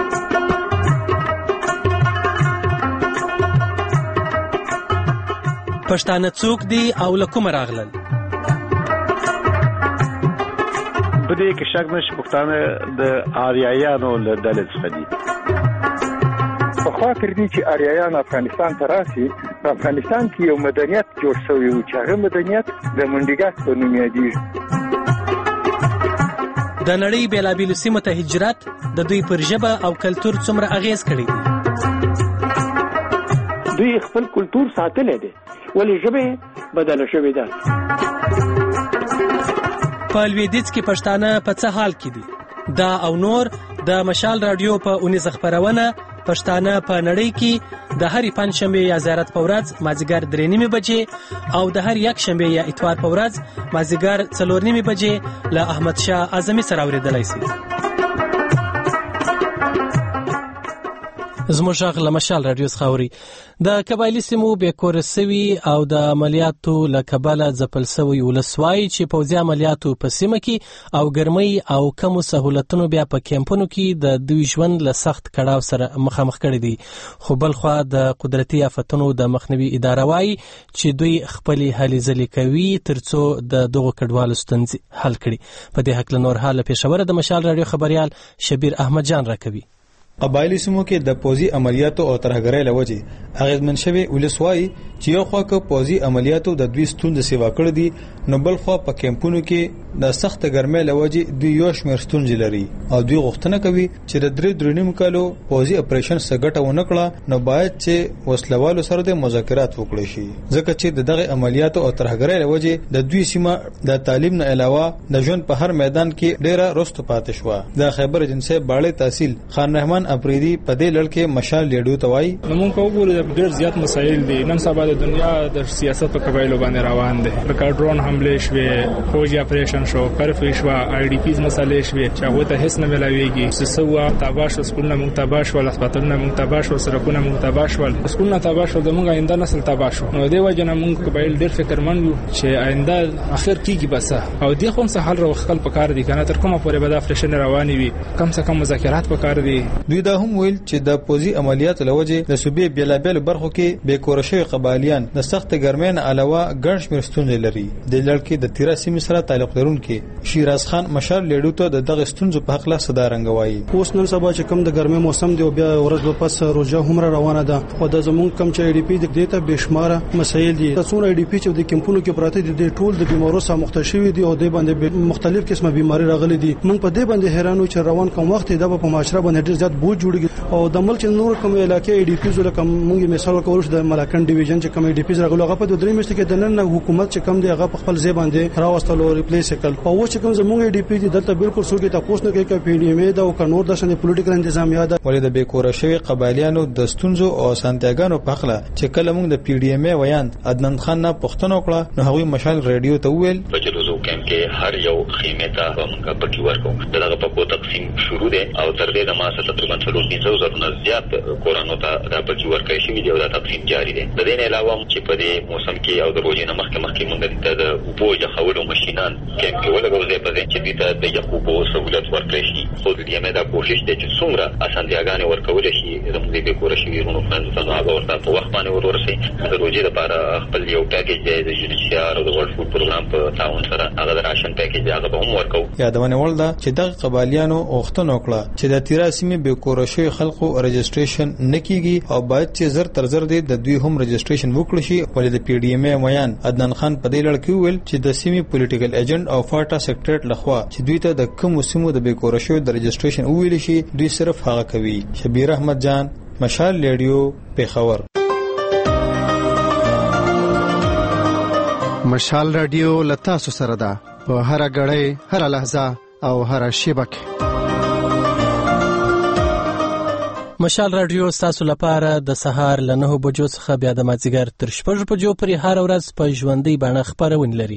پښتانه څوک دي او له کومه راغلل؟ په دې کې شک نشته پښتانه د آریایانو له ډلې څخه دي. په خوا تر دې چې آریایان افغانستان ته راسي په افغانستان کې یو مدنیت جوړ شوی و چې هغه مدنیت د منډیګات په نوم یادیږي. د نړۍ بیلابیلو سیمو ته هجرت د دوی پر ژبه او کلتور څومره اغیز کړی دی؟ دوی خپل کلتور ساتلی دی ولی ژبه بدله شوې ده. په لویدیځ کې پښتانه په څه حال کې دي؟ دا او نور د مشال رادیو په 19 خبرونه پښتانه په نړۍ کې د هرې پنځشنبه یا زیارت په ورځ مازیګر 3:30 بجې او د هر یک شنبه یا اتوار په ورځ مازیګر 4:30 بجې له احمد شاه اعظمي سره اوریدلای شي. زموږ غږ له مشال رادیو څخه اوري. د قبایلي سیمو بیکور سوي او د عملیاتو له کبله ځپل سوي ولسوای چې پوځي عملیاتو په سیمه کې او ګرمۍ او کمو سهولتونو بیا په کیمپونو کې د دوی ژوند له سخت کړاو سره مخامخ کړي دي. خو بلخوا د قدرتي آفتونو د مخنیوي اداره وایي چې دوی خپلې هلې ځلې کوي ترڅو د دغو کډوالو ستونزې حل کړي. په دې هکله نور حال پېښوره د مشال رادیو خبريال شبیر احمد جان راکوي. قبایلی سیمو کې د پوځي عملیاتو او ترهګرۍ لوجې اغیزمن شوی ولسوای چې یو خوا کې پوځي عملیاتو د دوی ستونزې سیوا کړې دي نو بل خوا په کیمپونو کې د سخت ګرمۍ لوجې دوی یو شمېر ستونزې لري او دوی غوښتنه کوي چې د 3.5 کالو پوځي اپریشن سګټه ونه کړه نو باید چې وسلوالو سره د مذاکرات وکړي شي ځکه چې دغه عملیاتو او ترهګرۍ لوجې د دوی سیمه د تعلیم نه علاوه د ژوند په هر میدان کې ډېره رستو پاتې شو. د خیبر ایجنسی باړې تحصیل خان رحمان اپریدي په دې لړ کې مشال لیډو توای موږ کو ګورو د ډېر زیات مسایل دي. نن سبا د د دنیا د سیاست په قبایلو باندې روان دي. لکه ډرون حمله شوه، فوجي اپریشن شو، کرفیو شو، آی ډی پیز مسالې شوه چې هغه ته هیڅ نه ملاويږي. سسوا تاباش سکولونه مونږ تاباش ول، هسپتالونه مونږ تاباش ول، سرکونه مونږ تاباش ول، سکولونه تاباش ول، د مونږ آینده نسل تاباش. نو دی وجنه مونږ قبایل ډیر فکرمن یو چې آینده اخر کیږي بس او دی خو څه حل راوخل پکار دي کنه تر کومه پورې به د افریشن رواني وي، کم څه کم مذاکرات پکار دي. دوی دا هم ویل چې د پوزي عملیات لوجه د صوبې بیلابل برخو کې به کورشي قبایلیان د سخت ګرمۍ علاوه ګڼ شمېر ستونزې لري. د لړکې د 13 سیمې سره تعلق لرونکي شیراز خان مشال لیډو ته د ستونزو په حق لا صدا رنگوي. اوس نن سبا چې کم د ګرمۍ موسم دی او بیا ورځ په پس روزه هم روانه ده او د زمون کم چې ای ډی پی د دیتا بشماره مسایل دي. څونه ای ډی پی چې د کمپونو کې پراته دي د ټول د بیمارو سره مختشوي دي او د باندې مختلف قسمه بیماری راغلي دي. موږ په دې باندې حیرانو چې روان کوم وخت دا په معاشره باندې ډېر زیات بوج جوړیږي او د ملک نور کوم علاقې ای ډی پی زول کوم موږ مثال ورکول د ملاکن ډیویژن چې کوم ای ډی پی راغلو هغه په 2 میاشتې کې د نن حکومت چې کم دی هغه په خپل ځای باندې راوستلو ریپلیس کړ او چې کوم زموږ ای ډی پی دلته بالکل سوګي تاسو نه کوي چې پی ډی ایم دا او کنور د شنه پولیټیکل انتظامیه ده. ولې د بیکوره شوی قبایلیانو د ستونزو او سانتیاګانو په خله چې کله موږ د پی ډی ایم ویان عدنان خان نه پښتنو کړه نو هغوی مشال ریډیو ته ویل بجلوزو کم کې هر یو خیمه ته موږ په کې ورکو دغه په کو تقسیم شروع ده او تر دې د ماسه تقریبا 300 نه زیات کورانو ته را په کې ورکړی شوی دی او دا تقسیم جاری ده. د دې نه علاوه چې په دې موسم کې او د روزي نه مخکې موږ د اوبو جوړولو ماشينان کم کې ولګو ځای په ځای چې د یخوبو سہولت ورکړي شي. خو د دې مې دا کوشش ده چې څومره اسانتیاګانې ورکول شي زموږ د کور شي ورونو فرند ته هغه ورته په وخت باندې ورورسي. د روزي لپاره خپل یو پیکیج دی د جنسیار او د ورلد فود پروګرام په تعاون سره هغه د راشن پیکیج هغه به هم ورکو. یادونه ولدا چې د قبایلیانو اوختنو کړه چې د 13 سیمې به کورشي خلکو رجسټریشن نکېږي او باید چې زر تر زر د دوی هم رجسټریشن وکړي شي. ولې د پی ډی ایم میان عدنان خان په دې لړ کې ویل چې د سیمې پولیټیکل ایجنټ او فاټا سیکریټریټ لخوا چې دوی ته د کوم سیمو د به کورشي د رجسټریشن ویل شي دوی صرف هغه کوي. شبیر احمد جان، مشال ریډیو، پیښور. مشال رادیو لتا سره ده په هر غړې هر لحظه او هر شیبک. مشال رادیو ستاسو لپاره د سهار له 9 بجو څخه بیا د مازیګر تر 6 بجو پورې هر ورځ په ژوندۍ بڼه خبرونه لري.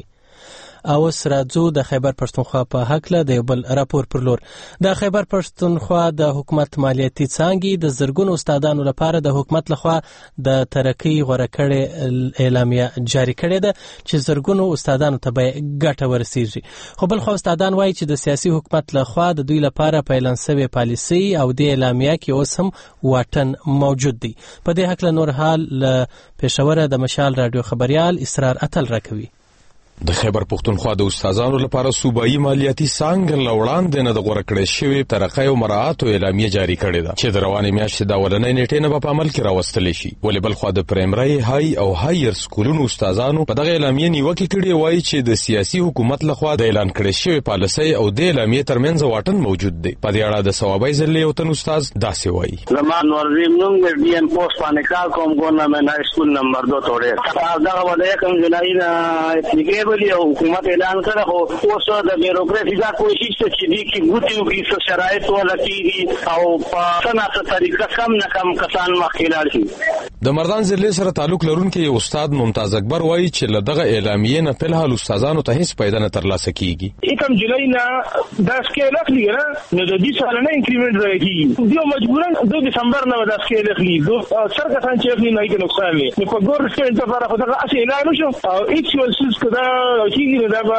او سرازو د خیبر پښتونخوا په حق له د بل راپور پر لور. د خیبر پښتونخوا د حکومت مالیاتي څانګې د زرګونو استادانو لپاره د حکومت لخوا د ترقی غوړه کړې اعلامیه جاری کړې ده چې زرګونو استادانو ته به ګټه ورسیږي. خو بل خو استادان وایي چې د سیاسي حکومت لخوا د دوی لپاره اعلان شوی پالیسي او د اعلامیه کې اوس هم واټن موجود دی. په دې حق له نور حال له پېښور د مشال رادیو خبريال اسرار اتل راکوي. د خیبر پښتونخوا د استادانو لپاره صوبایي مالیاتي څانګه لوړاندې نه د غوړه کړې شوی ترقی او مراعات او اعلامیه جاری کړې ده چې د روانې میاشتې د اولنۍ نیټې نه په عمل کې راوستل شي. ولې بل خو د پرایمري های او هایر سکولونو استادانو په دغه اعلامیه نیوکه کړې وایي چې د سیاسي حکومت لخوا د اعلان کړې شوی پالیسي او د اعلامیه ترمنځ واټن موجود دی. په دې اړه د ثوابي ځلې او تن استاد داسې وایي: زمان ورزیم نوم د ډي ان پوسټ باندې کار کوم ګورنمنت های سکول نمبر 2 توړې دا ولې کوم جنای نه اپلیکیبل او حکومت اعلان کړ خو اوس د بیروکراسي دا کوشش چې دي چې ګوتیو کې شرایط ولکېږي او په څنګه طریقه کم نه کم کسان مخکې لاړ شي. د مردان ضلع سره تعلق لرونکي استاد ممتاز اکبر وایي چې لدغه اعلامیه نه په حال استادانو ته هیڅ پیدا نه ترلاسه کیږي. کوم جولای نه دا سکیل اخلي نه د دې سال نه انکریمنت راځي دیو مجبورن د دسمبر نه دا سکیل اخلي دو سرکه څنګه اخلي نه کې نقصان نه په ګورنمنت لپاره خو دا اصلي اعلان شو او ایکچوال سیس کدا کیږي دا به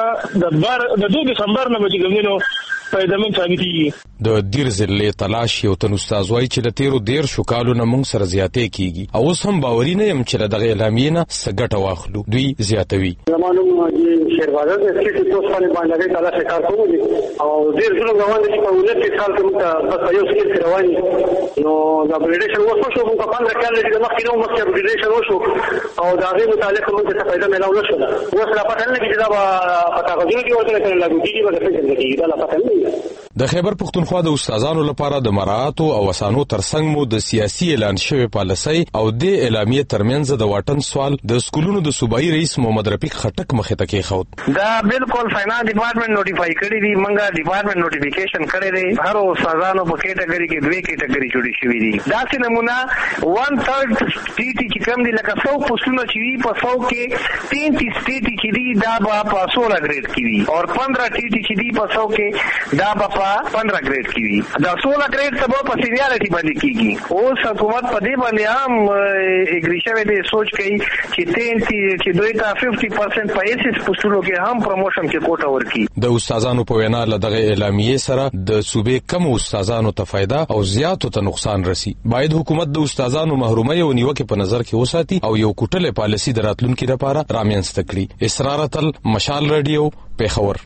د 2 دسمبر نه به ګمنو پیدامن ثابتي. د دیر ضلع تلاش یو تن استاد وایي چې د تیرو 13 کالو نه موږ سره زیاتې کیږي او اوس هم باوري نه يم چې دغه اعلامیه نه سګټه واخلو. دوی زیاتوي زمونږ شهروازه د سیټ توس باندې تلاش کار کوو او ډیر څه روان دي په ولایت کې کال کوم ته په یو سیټ رواني نو دا اپډیټیشن وشو شو په باندې کال چې مخکې نو مخکې اپډیټیشن وشو او دا غي متعلق موږ ته پیدا ملاو نشو اوس لا پاتې نه کیږي دا په تاسو کې ورته نه لاګو کیږي دا څه کوي دا لا پاتې نه د خیبر پښتونخوا د استادانو لپاره د مراعاتو او اسانو ترڅنګ مو د سیاسي اعلان شوی پالیسي او د اعلامیه ترمنځ د واټن سوال د سکولونو د صوبایي رئیس محمد رفیق خټک مخې ته کېښود. دا بالکل فاینانس ډپارټمنټ نوټیفای کړی دی، منګه ډپارټمنټ نوټیفیکیشن کړی دی. هر استادانو په کیټګری کې دوه کیټګری جوړې شوې دي. دا څه نمونه 1/3 سټیټي چې کوم دی لکه 100 پوسټونه چې وي په 100 کې 33 سټیټي چې دی دا په 16 ګریډ کې وي او 15 سټیټي چې دی په 100 کې دا په 15 ګریډ کې وي. دا 16 ګریډ ته په سینیارټي باندې کیږي. اوس حکومت په دې باندې هم اګری شوی دی، سوچ کوي چې 33 چې دوی ته 50% په ایسس پوسټونو کې هم پروموشن کې کوټه ورکړي. د استادانو په وینا لدغه اعلامیه سره د صوبې کم استادانو ته فائدہ او زیاتو ته نقصان رسی. باید حکومت د استادانو محرومي او نیوکه په نظر کې وساتي او یو کوټله پالیسي د راتلونکو لپاره رامنځته کړي. اسرارتل مشال رادیو پیښور.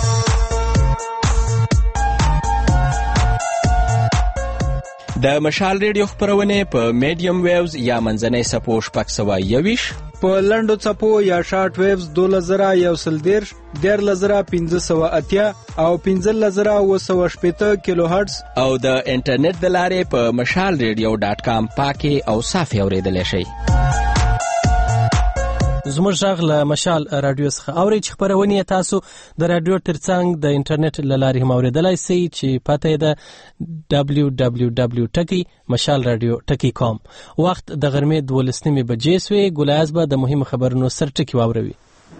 د مشال ریډیو خبرونه په میډیم ویوز یا منځنۍ سپو شپږ سوه یویش، په لنډو څپو یا شارټ ویوز 2113 10580 او 15780 کیلو هرتز او د انټرنیټ د لارې په mashalradio.com پاکي او صافي اوریدلای شئ. زموږ غږ له مشال رادیو څخه اوري چې خبرونه تاسو د رادیو ترڅنګ د انټرنیټ له لارې هم اوریدلای شئ چې پته ده www.mashalradio.com. وخت د غرمې 12 بجې سوی. ګلایز به د مهم خبرونو سرټکی واوروي.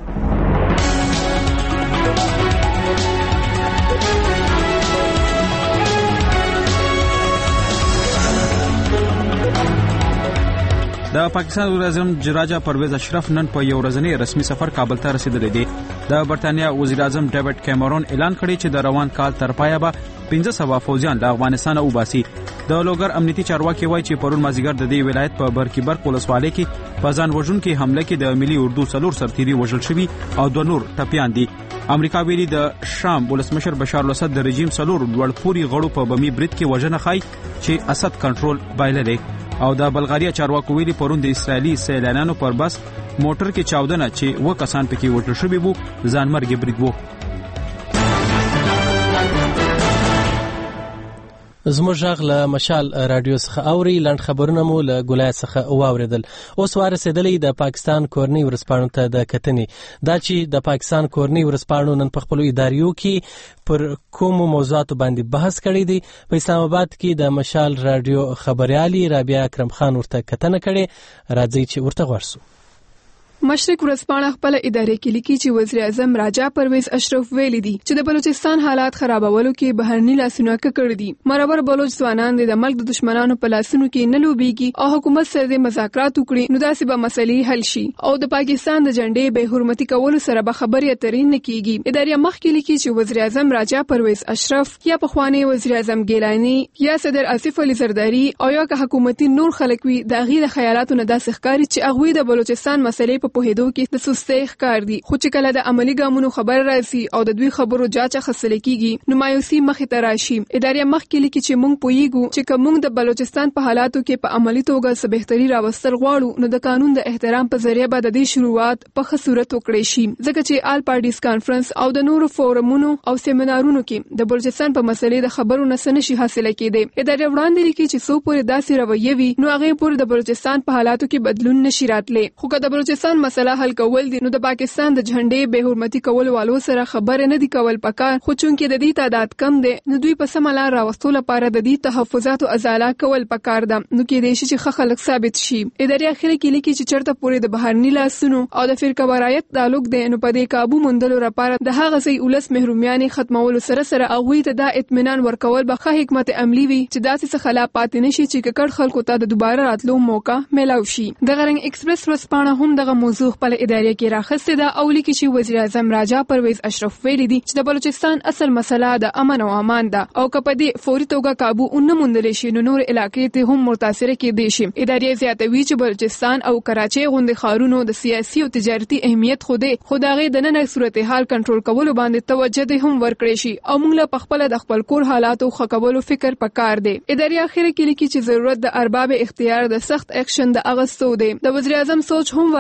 د پاکستان وزیراعظم جراجا پرویز اشرف نن په یو ورځنی رسمي سفر کابل ته رسیدلی دی. د برتانیا وزیر اعظم ډیوډ کیمرون اعلان کړی چې د روان کال تر پایه به 1500 فوجیان له افغانستان وباسي. د لوګر امنیتي چارواکي وایي چې پرون مازیګر د دې ولایت په برکیبر ولسوالۍ کې په ځان وژونکي حمله کې د ملي اردو 4 سرتیري وژل شوي او 2 نور ټپیان دي. امریکا ویلي د شام ولسمشر بشار الاسد د رژیم 4 لوړپوړي غړو په بمی برید کې وژنه خای چې اسد کنټرول بایللې. او د بلغاریا چارواکو ویلي پرون د اسرایلی سیلانیانو پر بس موټر کې چاودنه چې و کسان پکې وژل شوي وو ځانمرګي برید وو. زموږ غږ له مشال رادیو څخه اوري. لاند خبرونه مو له ګولای څخه واوریدل. اوس ورسېدلې د پاکستان کورنۍ ورسپانو ته د کتنې. دا چې د پاکستان کورنۍ ورسپانو نن په خپل اداریو کې پر کوم موضوعاتو باندې بحث کړی دی. په اسلام آباد کې د مشال رادیو خبريالي رابعه اکرم خان ورته کتنه کړي. راځي چې ورته ورسو. مشرق ورځپاڼه خپل ادارې کې لیکي چې وزیر اعظم راجا پرویز اشرف ویلي دي چې د بلوچستان حالات خرابولو کې بهرني لاسونه کړی دي. مرابر بلوچ ځوانان د ملک د دشمنانو په لاسونو کې نه لوبيږي او حکومت سره د مذاکرات وکړي نو داسې به مسلې حل شي او د پاکستان د جنډې به حرمتي کولو سره به خبرې اترې نه کیږي. ادارې مخ کې لیکي چې وزیر اعظم راجا پرویز اشرف یا پخوانی وزیر اعظم ګیلانی یا صدر آصف علي زرداری او یا که حکومتي نور خلک وي د غیر خیالاتو نه داسې ښکاري چې هغه د بلوچستان مسلې په پوهېدو کې د سستۍ ښکار دي. خو چې کله د عملی ګامونو خبر راځي او د دوی خبرو جاچه خسل کیږي نو مایوسي مخې ته راشي. ادارې مخ کې لیکي چې موږ پوهیږو چې کوم د بلوچستان په حالاتو کې په عملی توګه څه بهتري راوستل غواړو نو د قانون د احترام په ذریعہ به د دې شروعات په ښه صورت وکړي شي. ځکه چې آل پارټیز کانفرنس او د نورو فورمونو او سیمینارونو کې د بلوچستان په مسلې د خبرو نه نشي حاصله کېدی. ادارې وړاندې لیکي چې څو پورې داسې رویه وي نو هغه پورې د بلوچستان په حالاتو کې بدلون نشي راتلی. خو که د بلوچستان مسله حل کول دي نو د پاکستان د جھنډې به حرمتي کول والو سره خبره نه دی کول پکار. خو چونکې د دې تعداد کم دی نو دوی په سم لار راوستو لپاره د دې تحفظات او ازاله کول پکار ده نو کې د شي چې خلک ثابت شي. ادارې اخر کې لیکي چې چرته پورې د بهرني لاسونو او د فرقه وارایت تعلق دی نو په دې काबू موندلو لپاره د هغه ځای اولس محرومیان ختمولو سره سره هغه ته د اطمینان ورکول به ښه حکمت عملی وي چې داسې څه خلا پاتې نشي چې ککړ خلکو ته د دوباره راتلو موقع ملاوي شي. د غرنګ ایکسپریس ورځپاڼه هم دغه موضوع خپل ادارې کې راخسته ده او لیکي چې وزیر اعظم راجا پرویز اشرف ویلي دي چې د بلوچستان اصل مسله د امن او امان ده او که په دې فوري توګه काबू نه موندل شي نو نور علاقې ته هم متاثر کېدي شي. ادارې زیاتوي چې بلوچستان او کراچي غوندې ښارونو د سیاسي او تجارتي اهمیت خوده خدای د نن صورتحال کنټرول کولو باندې توجه هم ورکړي شي او موږ له خپل د خپل کور حالاتو خکولو فکر پکار دی. ادارې اخر کې لیکي چې ضرورت د ارباب اختیار د سخت اکشن د اغستو دی. د وزیر اعظم سوچ هم واضح دی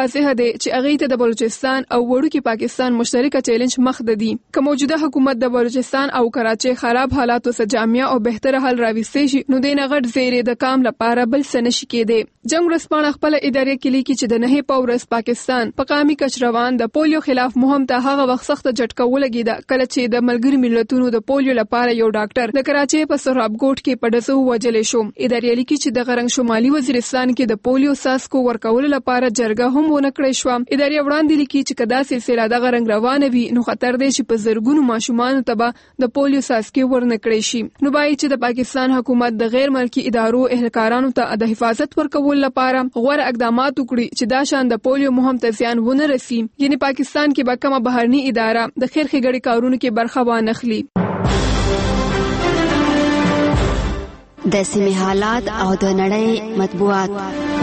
دی چې هغه ته د بلوچستان او وړوکی پاکستان مشترکه چیلنج مخ دي که موجوده حکومت د بلوچستان او کراچي خراب حالاتو سره جامع او بهتره حل راوستي شي نو د نغټ زیرې د کام لپاره بل څه نشي کېدی. جنگ ورځپاڼه خپل ادارې کې لیکي چې د 9 پورس پاکستان په قامي کچروان د پولیو خلاف مهم ته هغه وخت سخت جټکه ولګیده کله چې د ملګری ملتونو د پولیو لپاره یو ډاکټر د کراچي په سرابګوټ کې په ډزو وجل شو. ادارې لیکي چې د غرنګ شمالي وزیرستان کې د پولیو ساسکو ورکول لپاره جرګه هم ونکړې شو. ادارې وړاندې لیکي چې کدا سلسله د غرنګ روانه وي نو خطر دی چې په زرګونو ماشومان ته د پولیو ساسکي ورنکړې شي. نو باید چې د پاکستان حکومت د غیر ملکی ادارو اهلکارانو ته د حفاظت ورکول لپاره غوړ اقدامات وکړي چې دا شان د پولیو مهم ته زیان ونه رسي. یعنی پاکستان کې به کومه بهرنی اداره د خیر ښېګړې کارونو کې برخه وانه اخلي. د سیمې حالات او د نړۍ مطبوعات.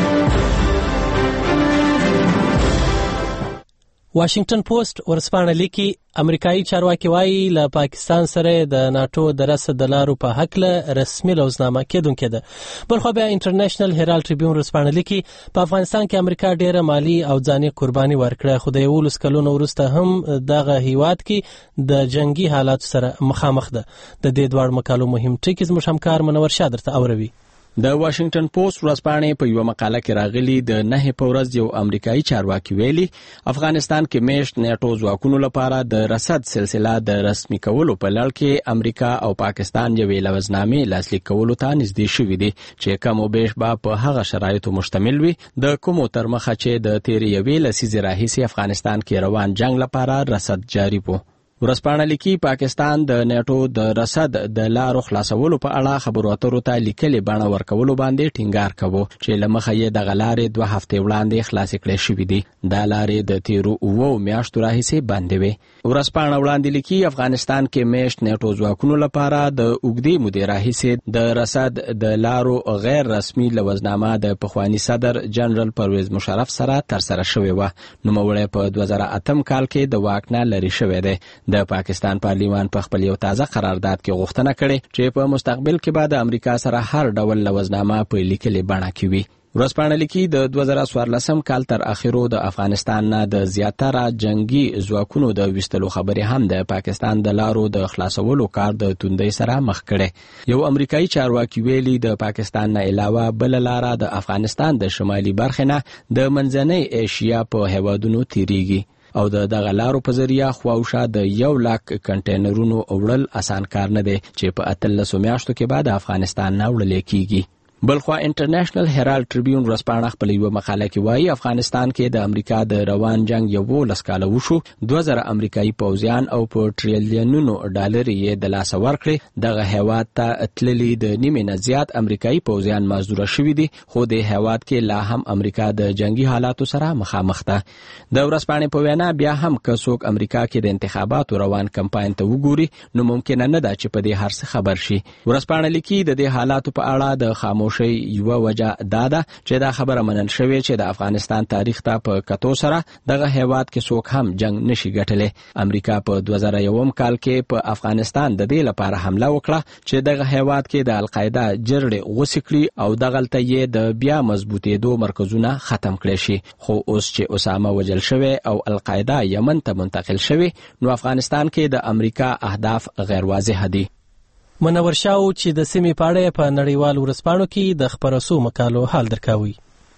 واشنگټن پوسټ ورسپانه لیکي امریکایي چارواکي وایي له پاکستان سره د ناتو د رسد د لارو په حق له رسمي لوزنامه کېدونکې ده. بلخو بیا انټرنیشنل هرالد ټریبیون ورسپانه لیکي په افغانستان کې امریکا ډیره مالی او ځاني قرباني ورکړه خو د 11 کلونو وروسته هم دغه هیواد کې د جنگي حالات سره مخامخ ده. د دې دوه مقالو مهم ټکي زموږ همکار منور شاه درته اوروي. د واشنگټن پوسټ ورځپاڼې په یو مقاله کې راغلي د 9 په ورځ یو امریکایي چارواکي ویلي افغانستان کې میشت نیټو ځواکونو لپاره د رسد سلسله د رسمي کولو په لړ کې امریکا او پاکستان یوې لوزنامې لاسلیک کولو ته نږدې شوي دي چې کم او بیش به په هغه شرایطو مشتمل وي د کومو تر مخه چې د تیرې یوې لسیزې راهیسې افغانستان کې روان جنگ لپاره رسد جاری وو. ورځپاڼه لیکي پاکستان د نیټو د رسد د لارو خلاصولو په اړه خبرو اترو ته لیکلې بڼه ورکولو باندې ټینګار کوي چې لمخه یې د غلارې 2 هفتې وړاندې خلاص کړې شوې دي. دا لارې د تیرو 9 میاشتو راهیسې بندې وي. ورځپاڼه وړاندې لیکي افغانستان کې میشت نیټو ځواکونو لپاره د اوږدې مودې راهیسې د رسد د لارو غیر رسمي لوزنامه د پخوانی صدر جنرال پرویز مشرف سره ترسره شوې و. نوموړی په 2008 کال کې د واک نه لرې شوی دی. د پاکستان پارلیمان په خپل یو تازه قرارداد کې غوښتنه کړې چې په مستقبل کې به د امریکا سره هر ډول لوزنامه په لیکلې بڼه کې وي. ورځپاڼه لیکي د 2014 کال تر اخرو د افغانستان نه د زیاتره جنگي ځواکونو د وستلو خبرې هم د پاکستان د لارو د خلاصولو کار د توندۍ سره مخ کړي. یو امریکایي چارواکي ویلي د پاکستان نه علاوه بل لاره د افغانستان د شمالي برخې نه د منځنۍ ایشیا په هیوادونو تیریږي او دغه لارو په ذریعہ خواوشا د 1 لک کنټینرونو وړل آسان کار نه دی چې په 13 میاشتو کې بعد افغانستان نه وړل کیږي. بلخوا انټرنیشنل هرالد ټریبیون ورځپاڼه خپل یو مقاله کې وایي افغانستان کې د امریکا د روان جنگ 11 کال وشو 2000 امریکایي پوځیان او په ټریلیونونو ډالر یې د لاس ورکړي. دغه هیواد ته تللي د نیمه نه زیات امریکایي پوځیان مزدور شوي دي خو د هیواد کې لا هم امریکا د جنگي حالاتو سره مخامخ ده. د ورځپاڼې په وینا بیا هم که څوک امریکا کې د انتخاباتو روان کمپاین ته وګوري نو ممکن نه ده چې په دې هر څه خبر شي. ورځپاڼه لیکي د دې حالاتو په اړه د خاموشۍ یو وجه داده چې دا خبره منل شوې چې د افغانستان تاریخ ته په کتو سره دغه هیواد کې څوک هم جنگ نشي ګټلی. امریکا په 2001 کال کې په افغانستان د دې لپاره حمله وکړه چې دغه هیواد کې د القاعده جرړې غوڅې کړي او دغلته یې د بیا مضبوطېدو مرکزونه ختم کړي شي. خو اوس چې اسامه وجل شوی او القاعده یمن ته منتقل شوی نو افغانستان کې د امریکا اهداف غیر واضح دي. منور شاه چې د سیمې پاړې په نړیوال ورځپاڼو کې د خبرسو مقالو حال درکوي.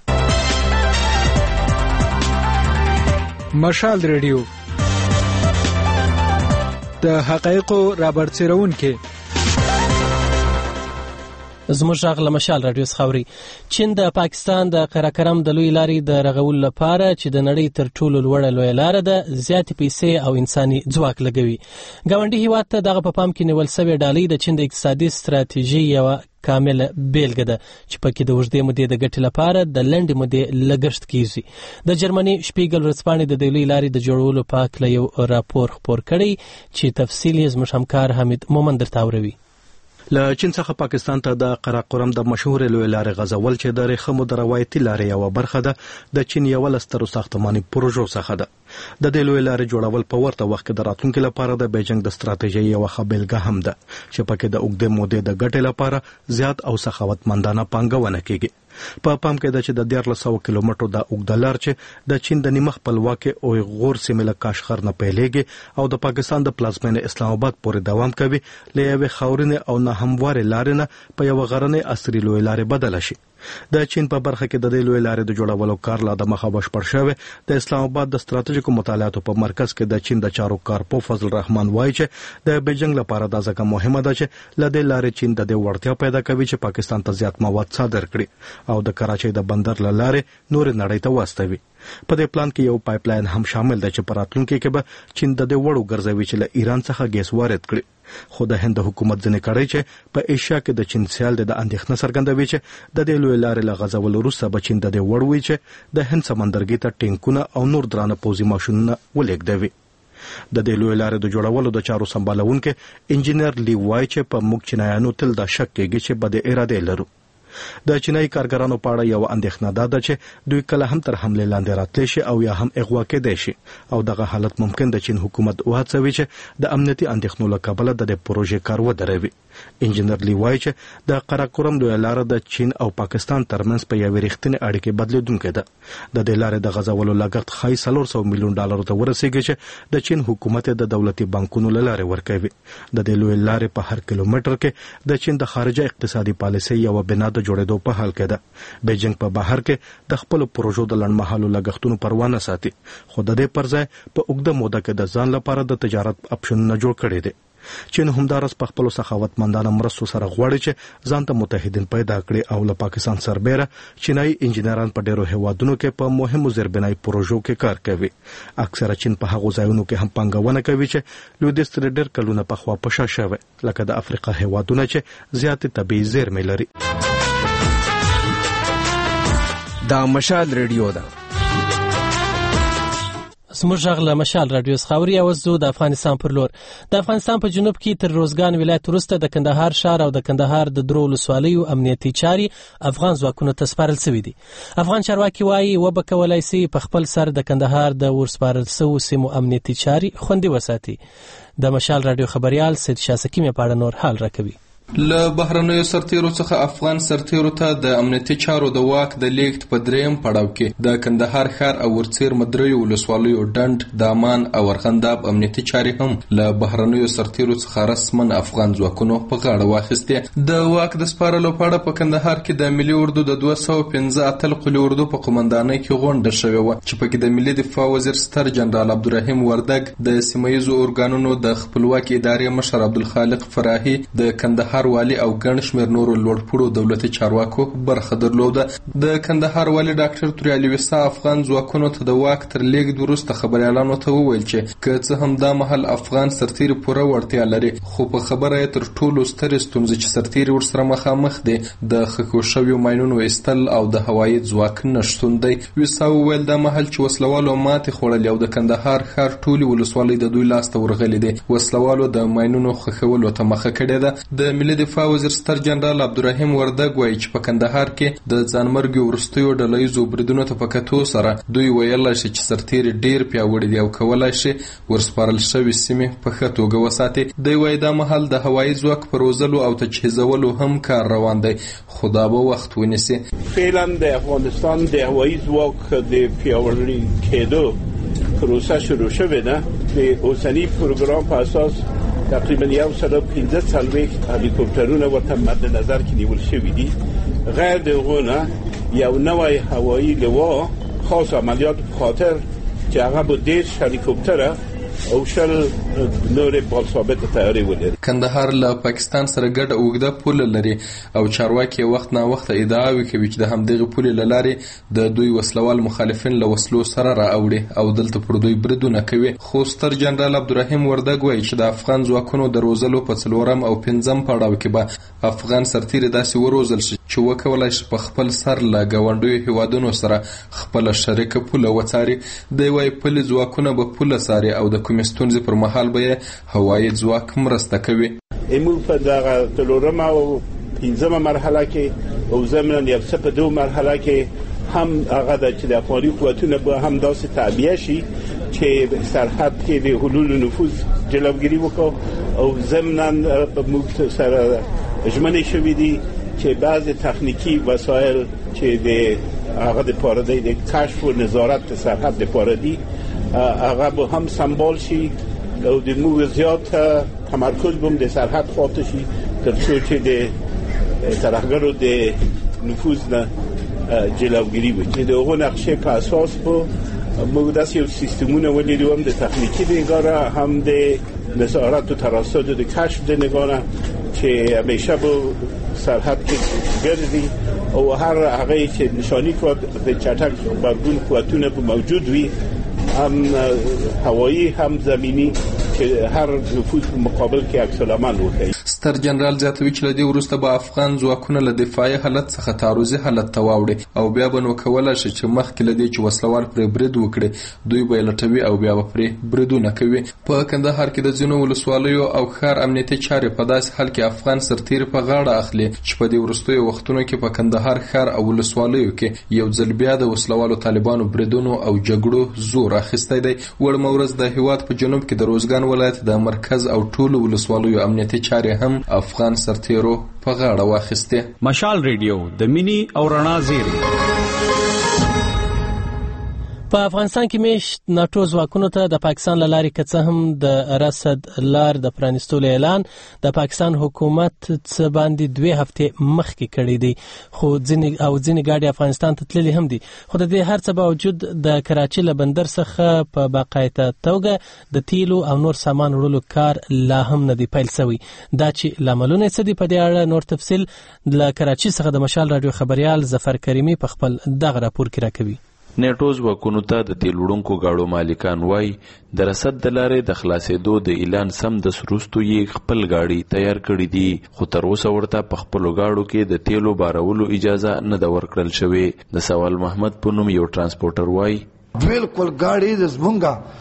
مشال ریډیو د حقایقو رابرسېرون کې زموږ غږ له مشال رادیو څخه اوري. چین د پاکستان د قراقرم د لوی لارې د رغولو لپاره چې د نړۍ تر ټولو لوړه لویه لاره ده زیاتې پیسې او انساني ځواک لګوي. ګاونډي هیواد ته دغه په پام کې نیول سوې ډالۍ د چین د اقتصادي ستراتیژۍ یوه کامله بیلګه ده چې پکې د اوږدې مودې د ګټې لپاره د لنډې مودې لګښت کیږي. د جرمني شپیګل ورځپاڼې د دې لوی لارې د جوړولو په هکله یو راپور خپور کړی چې تفصیل یې زموږ همکار حمید مومند درته اوروي. له چین څخه پاکستان ته د قراقرم د مشهور لوی لارې غځول چې د رخمو د روایتي لارې یو برخه ده د چین یو لستر ساختماني پروژو څخه ده. د دې لوی لارې جوړول په ورته وخت کې د راتلونکو لپاره د بیجنګ د ستراتیژۍ یو ښه بیلګه هم ده چې پکې د اوږدې مودې د ګټې لپاره زیات او سخاوتمندانه پانګونه کیږي. په پام کې ده چې د 1400 کیلومترو د اوږده لار چې د چین د نیمه خپلواکي او غور سیمې له کاشغر نه پیلېږي او د پاکستان د پلازمینې اسلام آباد پورې دوام کوي، له یوې خاورینې او نه هموارې لارې نه په یو غرنۍ عصري لوی لارې بدله شي. د چین په برخه کې د دې لوی لارې د جوړولو کار لا د مخه بشپړ شوی. د اسلام آباد د ستراتیژیکو مطالعاتو په مرکز کې د چین د چارو کارپو فضل الرحمن وایي چې د بیجنګ لپاره دا ځکه مهمه ده چې له دې لارې چین د دې وړتیا پیدا کوي چې پاکستان ته زیات مواد صادر کړي او د کراچۍ د بندر له لارې نور نړۍ ته واستوي. په دې پلان کې یو پایپ لاین هم شامل دی چې په راتلونکي کې به چین د دې وړو ګرځوي چې له ایران څخه ګیس وارد کړي. خو د هند حکومت ځنې کړی چې په ایشیا کې د چین سیال د اندېښنه څرګندوي چې د دې لوی لارې له غځولو وروسته به چین د دې وړوي چې د هند سمندرګي ته ټینکونه او نور درانه پوځي ماشینونه ولېږدوي. د دې لوی لارې د جوړولو د چارو سمبالونکو انجینر لی وای چې په موږ چینایانو تل د شک کېږي چې بد اراده لرو. د چینایي کارګرانو په اړه یو اندېښنه ده چې دوی کله هم تر حمله لاندې راتلی شي او یا هم اغوا کېدای شي او دغه حالت ممکن د چین حکومت وهڅوي چې د امنیتي اندېښنو له کبله د پروژې کار ودروي. انجینر لی وای چې د قراقرم لوی لار د چین او پاکستان ترمنځ په یوې رښتینې اړیکې بدلیدونکې ده. د دې لارې د غځولو لګښت ښایي $400 میلیون ته ورسیږي چې د چین حکومت د دولتي بانکونو له لارې ورکوي. د دې لوی لارې په هر کیلومتر کې د چین د خارجه اقتصادي پالیسۍ یو بنا د جوړېدو په حال کې ده. بیجنګ په بهر کې د خپل پروژو د لنډمهالو لګښتونو پروا نه ساتي، خو د دې پر ځای په اوږده موده کې د ځان لپاره د تجارت اپشنونه جوړ کړي دي. چین همدارس په خپل سخاوتمندانه مرستو سره غواړي چې ځان ته متحدین پیدا کړي او له پاکستان سربېره چینایي انجینران په ډېرو هیوادونو کې په مهمو زیربنایي پروژو کې کار کوي. اکثره چین په هغو ځایونو کې هم پانګونه کوي چې لویدیځ ترې ډېر کلونه پخوا په شا شوی، لکه د افریقا هیوادونه چې زیاتې طبیعي زیرمې لري. دا مشال ریډیو ده. زموږ غږ له مشال رادیو څخه اوري. او زه د افغانستان پر لور د افغانستان په جنوب کې تر روزګان ولایت وروسته د کندهار ښار او د کندهار د درو ولسوالیو امنیتي چاري افغان ځواکونو ته سپارل شوې دي. افغان چارواکي وایي وبکولای شي په خپل سر د کندهار د ورسپارل شوو سیمو امنیتي چاري خوندي وساتي. د مشال رادیو خبريال سید شاسکی مې پاړه نور حال راکوي. له بهرنیو سرتیرو څخه افغان سرتیرو ته د امنیتي چارو د واک د لیږد په دریم پړاو کې د کندهار ښار او ورڅیر مدریو ولسوالیو ډنډ، دامان او ارغنداب امنیتي چاري هم له بهرنیو سرتیرو څخه رسمن افغان ځواکونو په غاړه واخیستې. د واک د سپارلو په اړه په کندهار کې د ملي اردو د 215 اتل قلي اردو په قومندانۍ کې غونډه شوې وه چې پکې د ملي دفاع وزیر ستر جنرال عبدالرحیم وردګ، د سیمه‌ییزو ارګانونو د خپلواکۍ ادارې مشر عبدالخالق فراهي، د کندهار والی او ګڼ شمېر نورو لوړپوړو دولتي چارواکو برخه درلوده. د کندهار والی ډاکټر توریالي ویسا افغان ځواکونو ته د واک تر لیږد وروسته خبریالانو ته وویل چې که څه هم دا مهال افغان سرتیري پوره وړتیا لري، خو په خبره یې تر ټولو سترې ستونزې چې سرتیري ورسره مخامخ دي د خښو شویو ماینونو ایستل او د هوایي ځواک نشتون دی. ویسا وویل دا مهال چې وسلوالو ماتې خوړلې او د کندهار ښار ټولې ولسوالۍ د دوی لاسته ورغلې دي، وسلوالو د ماینونو خښولو ته مخه کړې ده. د ملي دفاع وزیر ستر جنرال عبدالرحیم وردګ وایي چې په کندهار کې د ځانمرګي وروستیو ډلهییزو بریدونو ته په کتو سره دوی ویلای شي چې سرتیري ډیر پیاوړي دي او کولای شي ورسپارل شوي سیمې په ښه توګه وساتي. دوی وایي دا مهال د هوایي ځواک په روزلو او تجهیزولو هم کار روان دی، خو دا به وخت ونیسي. فعلا د افغانستان د هوایي ځواک د پیاوړي کېدو پروسه شروع شوې ده. د اوسني پروګرام په اساس تقریبا 115 هلیکوپترونه ورته مد نظر کې نیول شوي دي. غیر دغه یو نوې هوایي لوا خاص عملیات په خاطر چې هغه به 10 هلیکوپتره او شل نور بال ثابت تیاری ولري. کندهار له پاکستان سره ګډه اوږده پوله لري او چارواکي وخت نا وخت ادعاوې کوي چې د همدغه پولې له لارې د دوی وسلوال مخالفین له وسلو سره راوړي او دلته پر دوی بریدونه کوي. خو ستر جنرال عبدالرحیم وردګ وایي چې د افغان ځواکونو د روزلو په 4م او 5م پړاو کې به افغان سرتیري داسې وروزل شي چې وکولای شي په خپل سر له ګاونډیو هیوادونو سره خپل شریکه پوله وڅاري. دوی وایي پلي ځواکونه به پوله څاري او د کومې ستونزې پر مهال به هوایي ځواک مرسته کوي. موږ په دغه 4م او 5م مرحله کې او ضمن یو څه په 2 مرحله کې هم هغه د چې د افغاني قوتونو به هم داسې تعبیه شي چې سرحد کې د حلول نفوذ جلوگیری وکړو او ضمناً موږ سره ژمنې شوې دي چې بعض تخنیکی وسایل چې د هغه د پاره د کشف و نظارت سرحد د پاره دي هغه به هم سمبال شي او د موږ زیات تمرکز بم د سرحد خاطر شي تر څو چې د ترهګرو د نفوذ نه جلوگیری وکړي. د هغو نقشې په اساس په موږ داسې یو سیستمونه ولیدو هم د تخنیکی د نگاره هم د نظارت و ترصد و د کشف د نگاره چې همیشه به سرحد کې ګرځي او هر هغه چې نشانی کو د چټک بدون قوتونه به موجود وي هم هوایی هم زمینی چې هر نفوذ مقابل کې عکس العمل وکړي. ستر جنرال زیاتوي چې لدی ورسته به افغان ځواکونه له دفاعي حالت څخه تعرضي حالت ته واوړي او بیا به نو کولای شي چې مخکې لدی چې وسلوال پر برید وکړي دوی به لټوي او بیا به پر بریدونه کوي. په کندهار کې د ځینو ولسوالیو او ښار امنیتي چارې په داس حال کې افغان سرتیر په غاړه اخلي چې په دې ورستیو وختونو کې په کندهار ښار او ولسوالیو کې یو ځل بیا د وسلوالو طالبانو بریدونو او جګړو زور اخیستی دی. وړمه ورځ د هیواد په جنوب کې د روزګان ولایت د مرکز او ټولو ولسوالیو امنیتي چارې هم افغان سرتیرو په غاړه واخیسته. مشال ریډیو د مینی او رڼا زیری. په افغانستان کې میشت ناتو ځواکونو ته د پاکستان له لارې که څه هم د رصد لار د پرانیستلو اعلان د پاکستان حکومت څه باندې 2 هفتې مخکې کړی دی خو ځینې ګاډي افغانستان ته تللي هم دي خو د دې هر څه باوجود د کراچۍ له بندر څخه په باقاعده توګه د تیلو او نور سامان وړلو کار لا هم نه دی پیل شوی. دا چې لاملونه څه دي په دې اړه نور تفصیل له کراچۍ څخه د مشال رادیو خبريال ظفر کریمی په خپل دغه راپور کې راکوي. نیټو ځواکونو ته د تیل وړونکو گاډو مالکان وایي د رصد د لارې د خلاصېدو د اعلان سم د وروسته یې خپل گاډي تیار کړي دي خو تر اوسه ورته په خپلو گاډو کې د تیلو بارولو اجازه نه ده ورکړل شوې. د سوال محمد په نوم یو ترانسپورټر وایي بالکل گاډي د زمونږه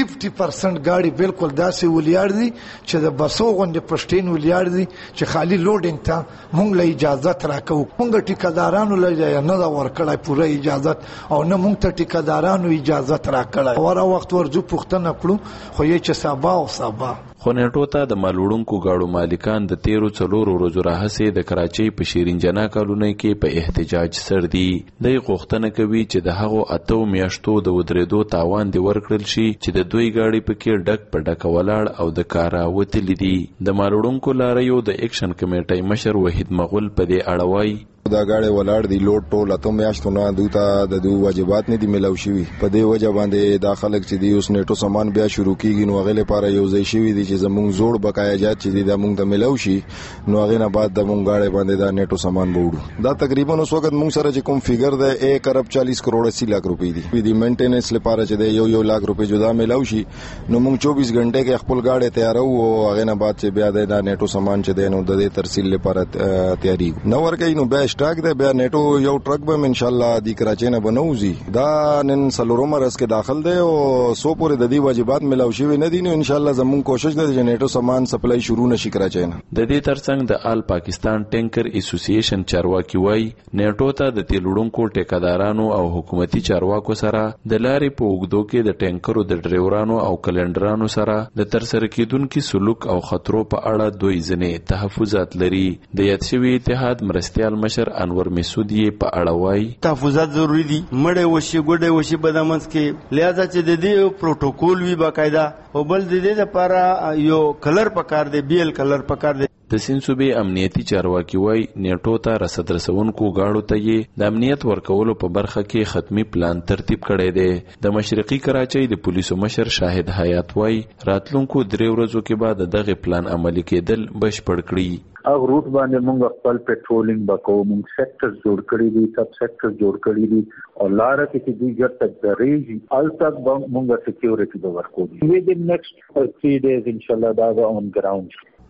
50% گاډي بالکل داسې ولیاړ دي چې د بسو غونډې پښتين ولیاړ دي چې خالی لوډینګ ته مونږ له اجازه راکو. مونږ ټیکادارانو له نه دا ورکړای پوره اجازه او نه مونږ ته ټیکادارانو اجازه راکړای. ورا وخت ورجو پښتنه کړو خو یې چې سبا او سبا خو نیټو ته د مالوړونکو گاډو مالکان د 13 ورځو راهسې د کراچۍ په شیرین جنا کالونی کې په احتجاج سر دي. د غوښتنه کوي چې د هغو 8 میاشتو د ودرېدو تاوان دی ورکړل شي چې د دوی گاډي پکې ډک په ډک ولاړ او د کارا وتلی دي. د مالوړونکو لاریو د اکشن کمیټې مشر وحید مغول په دې اړه وایي دا گاڑی ولاړ دی لوټ ټول اته میاشتو نه دوته د دوی واجبات نه دی ملو شوی په دې وجه باندې دا خلک چې دی اوس نیټو سامان بیا شروع کیږي نو غلې لپاره یو ځای شوی دی چې زموږ زوړ بقایا جات چې دی د موږ ته ملو شي نو هغه نه بعد د موږ گاڑی باندې دا نیټو سامان وړو. دا تقریبا اوس وخت موږ سره چې کوم فیګر ده 1 ارب 40 کروڑ 80 लाख روپۍ دی د مینټیننس لپاره چې دی 1 लाख روپۍ جدا ملو شي نو موږ 24 غنټه کې خپل گاڑی تیارو او هغه نه بعد چې بیا د نیټو سامان چې دی نو د ترسیل لپاره تیاری نو ورکې نو بیا سٹاک ده بیا یو ټرک به ان شاء الله د کراچۍ نه بنوزي. دا نن سلورم ورځ کې داخل دی او سو پورې د دې واجبات ملو شوی نه دي نو ان شاء الله زموږ کوشش ده چې نیټو سامان سپلای شروع نشي کراچۍ نه. د دې ترڅنګ د آل پاکستان ټینکر اسوسییشن چارواکي وایي نیټو ته د تیل وړونکو ټیکادارانو او حکومتي چارواکو سره د لارې په اوږدو کې د ټینکرو د ډرایورانو او کلندرانو سره د ترسره کیدونکو سلوک او خطرو په اړه دوی ځنې تحفظات لري. د یاد شوی اتحاد مرستيال مشر انور مسعود په اړه وایي تحفظات ضروری دي مړې وشي ګډې وشي بدامنس کې لہذا چې د دې پروتوکول وی باقاعده او بل د دې لپاره یو کلر پکار دی بیل کلر پکار دی. د سیند صوبې امنیتي چارواکي وایي نیټو ته رصد رسونکو گاډو ته یې د امنیت ورکولو په برخه کې ختمي پلان ترتیب کړی دی. د مشرقي کراچۍ د پولیسو مشر شاهد حیات وایي راتلونکو 3 ورځو کې بعد دغه پلان عملي کېدل بشپړ کړي. او روټ باندې موږ خپل پټرولینګ وکړو موږ سېکټر جوړ کړی دي سب سېکټر جوړ کړی دي او لار کې چې دیګر تک درېږي ال تک موږ سکیورټي به ورکو دي. within next 3 days ان شاء الله دا اون ګراوند.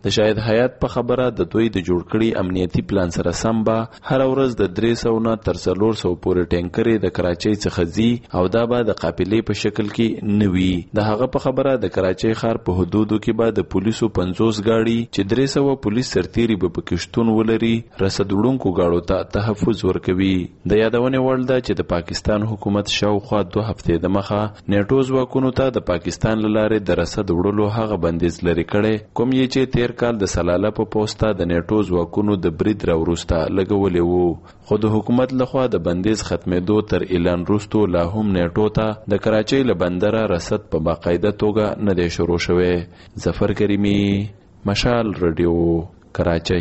د شاهد حیات په خبره د دوی د جوړ کړي امنیتي پلان سره سم به هر ورځ د 300 نه تر 400 پورې ټینکرې د کراچۍ څخه ځي او دا به د قافلې په شکل کې نوي. د هغه په خبره د کراچۍ ښار په حدودو کې به د پولیسو 50 گاډي چې 300 پولیس سرتیري به پکشتون ولري رسد وړونکو گاډو ته تحفظ ورکوي. د یادونه وړ ده چې د پاکستان حکومت شاوخوا 2 هفتې د مخه نیټو ځواکونو ته د پاکستان لاره د رسد وړلو هغه بندیز لري کړي کوم یې چې تیر کال د سلاله په پوسټه د نیټو ځواکونو د برید راوروسته لګولې وو. خو د حکومت لخوا د بندیز ختمېدو تر اعلان وروسته لا هم نیټو ته د کراچۍ له بندره رسد په باقاعده توګه نه دی شروع شوی. ظفر کریمی، مشال رادیو، کراچۍ.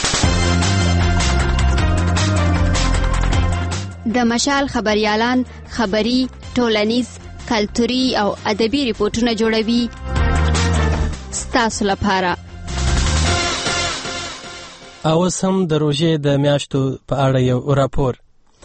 د مشال خبريالان خبري، ټولنیز، کلتوري او ادبي ریپورتونه جوړوي ستاسو لپاره. اوس هم د روژې د میاشتو په اړه یو راپور.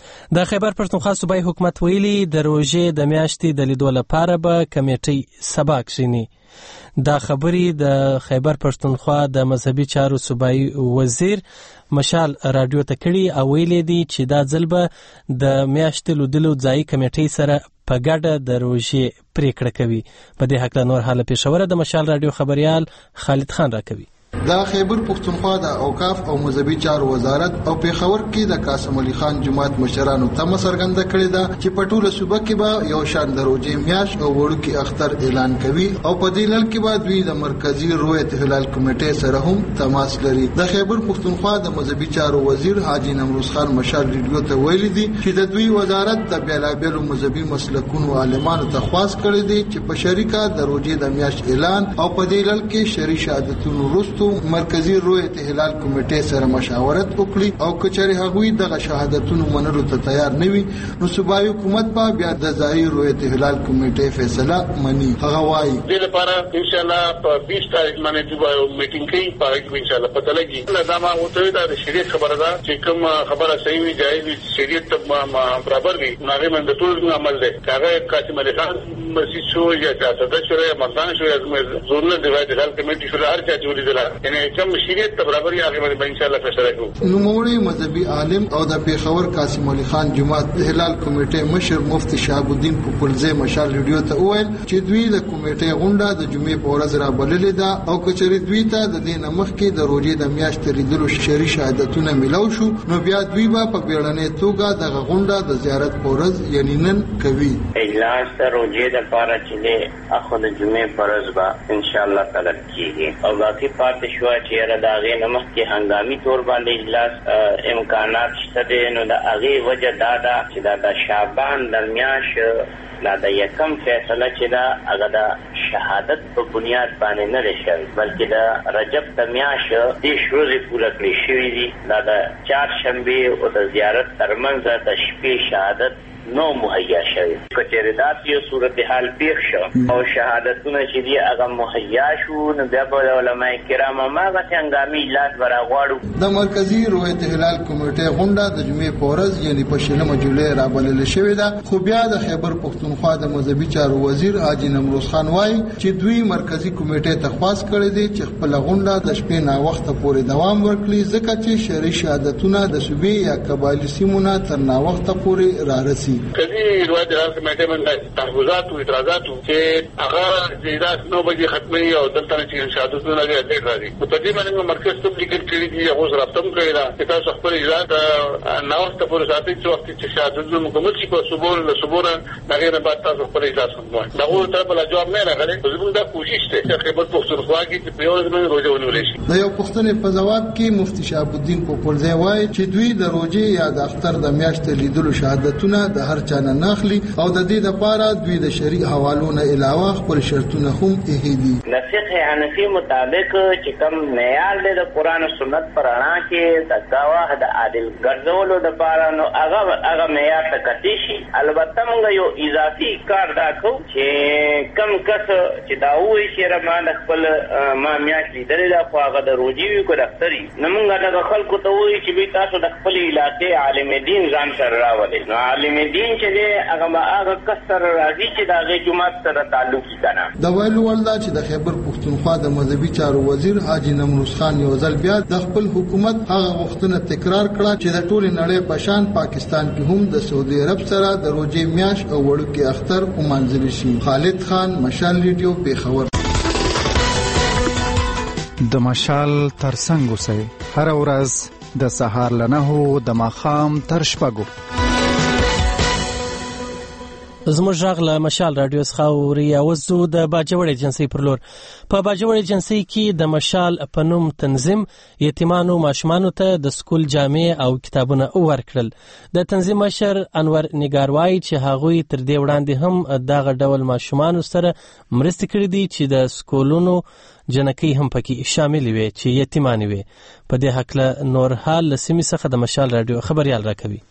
د خیبر پښتونخوا صوبایي حکومت ویلي د روژې د میاشتې د لیدو لپاره به کمیټې سبا کښیني. دا خبرې د خیبر پښتونخوا د مذهبي چارو صوبایي وزیر مشال رادیو ته کړي او ویلي دي چې دا ځل به د میاشتې لیدلو ځایي کمیټې سره په ګډه د روژې پریکړه کوي. په دې هکله نور حاله پېښوره د مشال رادیو خبريال خالد خان راکوي. د خیبر پښتونخوا د اوقاف او مذهبي چارو وزارت او پیښور کې د قاسم علي خان جماعت مشرانو تمه څرګنده کړې ده چې په ټوله صوبه کې به یو شان د روژې میاشت او وړوکی اختر اعلان کوي او په دې لړ کې به دوی د مرکزی رویت هلال کمیټې سره هم تماس لري. د خیبر پښتونخوا د مذهبي چارو وزیر حاجی نمروز خان مشال ریډیو ته ویلي دي چې د دوی وزارت د بیلابیلو مذهبي مسلکونو عالمانو ته خواست کړی دی چې په شریکه د روژې د میاشت اعلان او په دې لړ کې شری شهادتونو وروسته مرکزی رویت هلال کمیټې سره مشاورت وکړي او کچري هغوی دغه شهادتونو منلو ته تیار نه وي نو صوبایي حکومت په بیا د ځای رویت هلال کمیټې فیصله مني. هغه وايي د لپاره ان شاء الله په 20 تاریخ باندې د میټینګ کوي په ان شاء الله پته لګي. لازمه وته دا د شریعت خبره ده چې کوم خبره صحیح وي جایز وي شریعت ته برابر وي هغه من د ټول عمل ده. هغه قاسم علي خان مسجد شو یا تاسو شو یا مردان شو یا زورنه د رویت هلال کمیټې شو هر چا جوړی دي یعنی کوم شریعت ته برابر یې هغه باندې ان شاء الله فیصله کوو. نوموړی مذهبي عالم او د پیښور قاسم علي خان جماعت هلال کمیټې مشر مفتی شهاب الدین پوپلزه مشال ریډیو ته وویل چې دوی د کمیټې غونډه د جمعې په ورځ را بللې ده او کچري دوی ته د دې نمخ کې د روژې د میاشتې لیدلو شری شهادتونه ملو شو نو بیا دوی په بیړنۍ توګه د غونډه د زیارت په ورځ یعنی نن کوي. اجلاس ته روژې د پاره چې اخو د جمعې په ورځ به ان شاء الله تعالی کیږي او باقي پاتې شو چې را داغه نمخ کې هنګامي تور باندې اجلاس امکانات شته نو د هغه وجه دا چې د شعبان درمیاش دا د یکم فیصله چې دا هغه د شهادت په بنیاد باندې نه لشي بلکې د رجب د میاش د شروع پوره کړی شوی دی. دا د چهارشنبه او د زیارت ترمنځ د شپې شهادت نو مهیا شوی. کچېره دات یو صورتحال پیښ شو او شهادتونه چې دی هغه مهیا شو نو بیا په علماء کرام هغه څنګه اجلاس براغواړو. د مرکزی رویت هلال کمیټې غونډه د جمعې په ورځ یعنی په 16 جولای را بلل شوې ده. خو بیا د خیبر پښتونخوا د مذهبي چارو وزیر حاجی نمروز خان وایي چې دوی مرکزی کمیټې ته خواست کړی دی چې خپل غونډه د شپې نا وخت پورې دوام ورکړي ځکه چې شری شهادتونه د صوبې یا قبایلی سیمونه تر نا وخت پورې را رسي. کدی روایت هلال کمیټې باندې تحفظات او اعتراضات چې هغه زیات 9 بجې ختمي او دلته چې شهادتونه لري ډېر راځي. په دې باندې مرکز ته لیکل کړی دی هغه سره تم کړی دا چې تاسو خپل اجازه نو وخت پورې ساتي چې وخت چې شهادتونه مکمل شي په صبور دغه نه بعد تاسو خپل اجازه ختموي. دا غوړ ته بل جواب نه راغلی. زموږ دا کوشش دی چې خیبر پښتونخوا کې په یو ځای روزه ونیول شي. د یو پښتنې په جواب کې مفتی شهاب الدین پوپلزه وایي چې دوی د روزه یا د اختر د میاشتې لیدلو شهادتونه د هر چا نه ناخلي او د دې لپاره دوی د شریع حوالو نه علاوه خپل شرطونه هم ایهدي. د فقه حنفي مطابق چې کوم معیار د قران او سنت پرانا کې د گواه د عادل ګرځولو د پاره نو هغه معیار ته کتی شي. البته موږ یو اضافي کار دا کوو چې کم کس چې دا وایي چې رمانه خپل ما میاشت لیدلې ده خو هغه د روجي وي کو دفتري نو موږ د خلکو ته وایي چې به تاسو د خپل علاقې عالم دین ځان سره راولئ. نو عالم دین چې دی هغه کس سره راځي چې د هغې جومات سره تعلق یې کنه. د ویلو وړ ده چې د خیبر پښتونخوا د مذهبي چارو وزیر حاجي نمروز خان یو ځل بیا د خپل حکومت هغه غوښتنه تکرار کړه چې د ټولې نړۍ په شان پاکستان کې هم د سعودي عرب سره د روژې میاشت او وړوکي اختر ومانځل شي. خالد خان، مشال ریډیو، پیښور. د مشال ترڅنګ اوسئ هر ورځ د سهار له 9 د ماښام تر 6. زموږ غږ له مشال رادیو څخه اوري. اوس زه د باجوړ ایجنسۍ پر لور. په باجوړ ایجنسۍ کې د مشال په نوم تنظیم یتیمانو ماشومانو ته د سکول جامې او کتابونه ورکړل. د تنظیم مشر انور نگار وایي چې هغوی تر دې وړاندې هم دغه ډول ماشومانو سره مرستې کړې دي چې د سکولونو جنکۍ هم پکې شامل وي چې یتیمان وي. په دې هکله نور حال له سیمې څخه د مشال رادیو خبريال راکوي.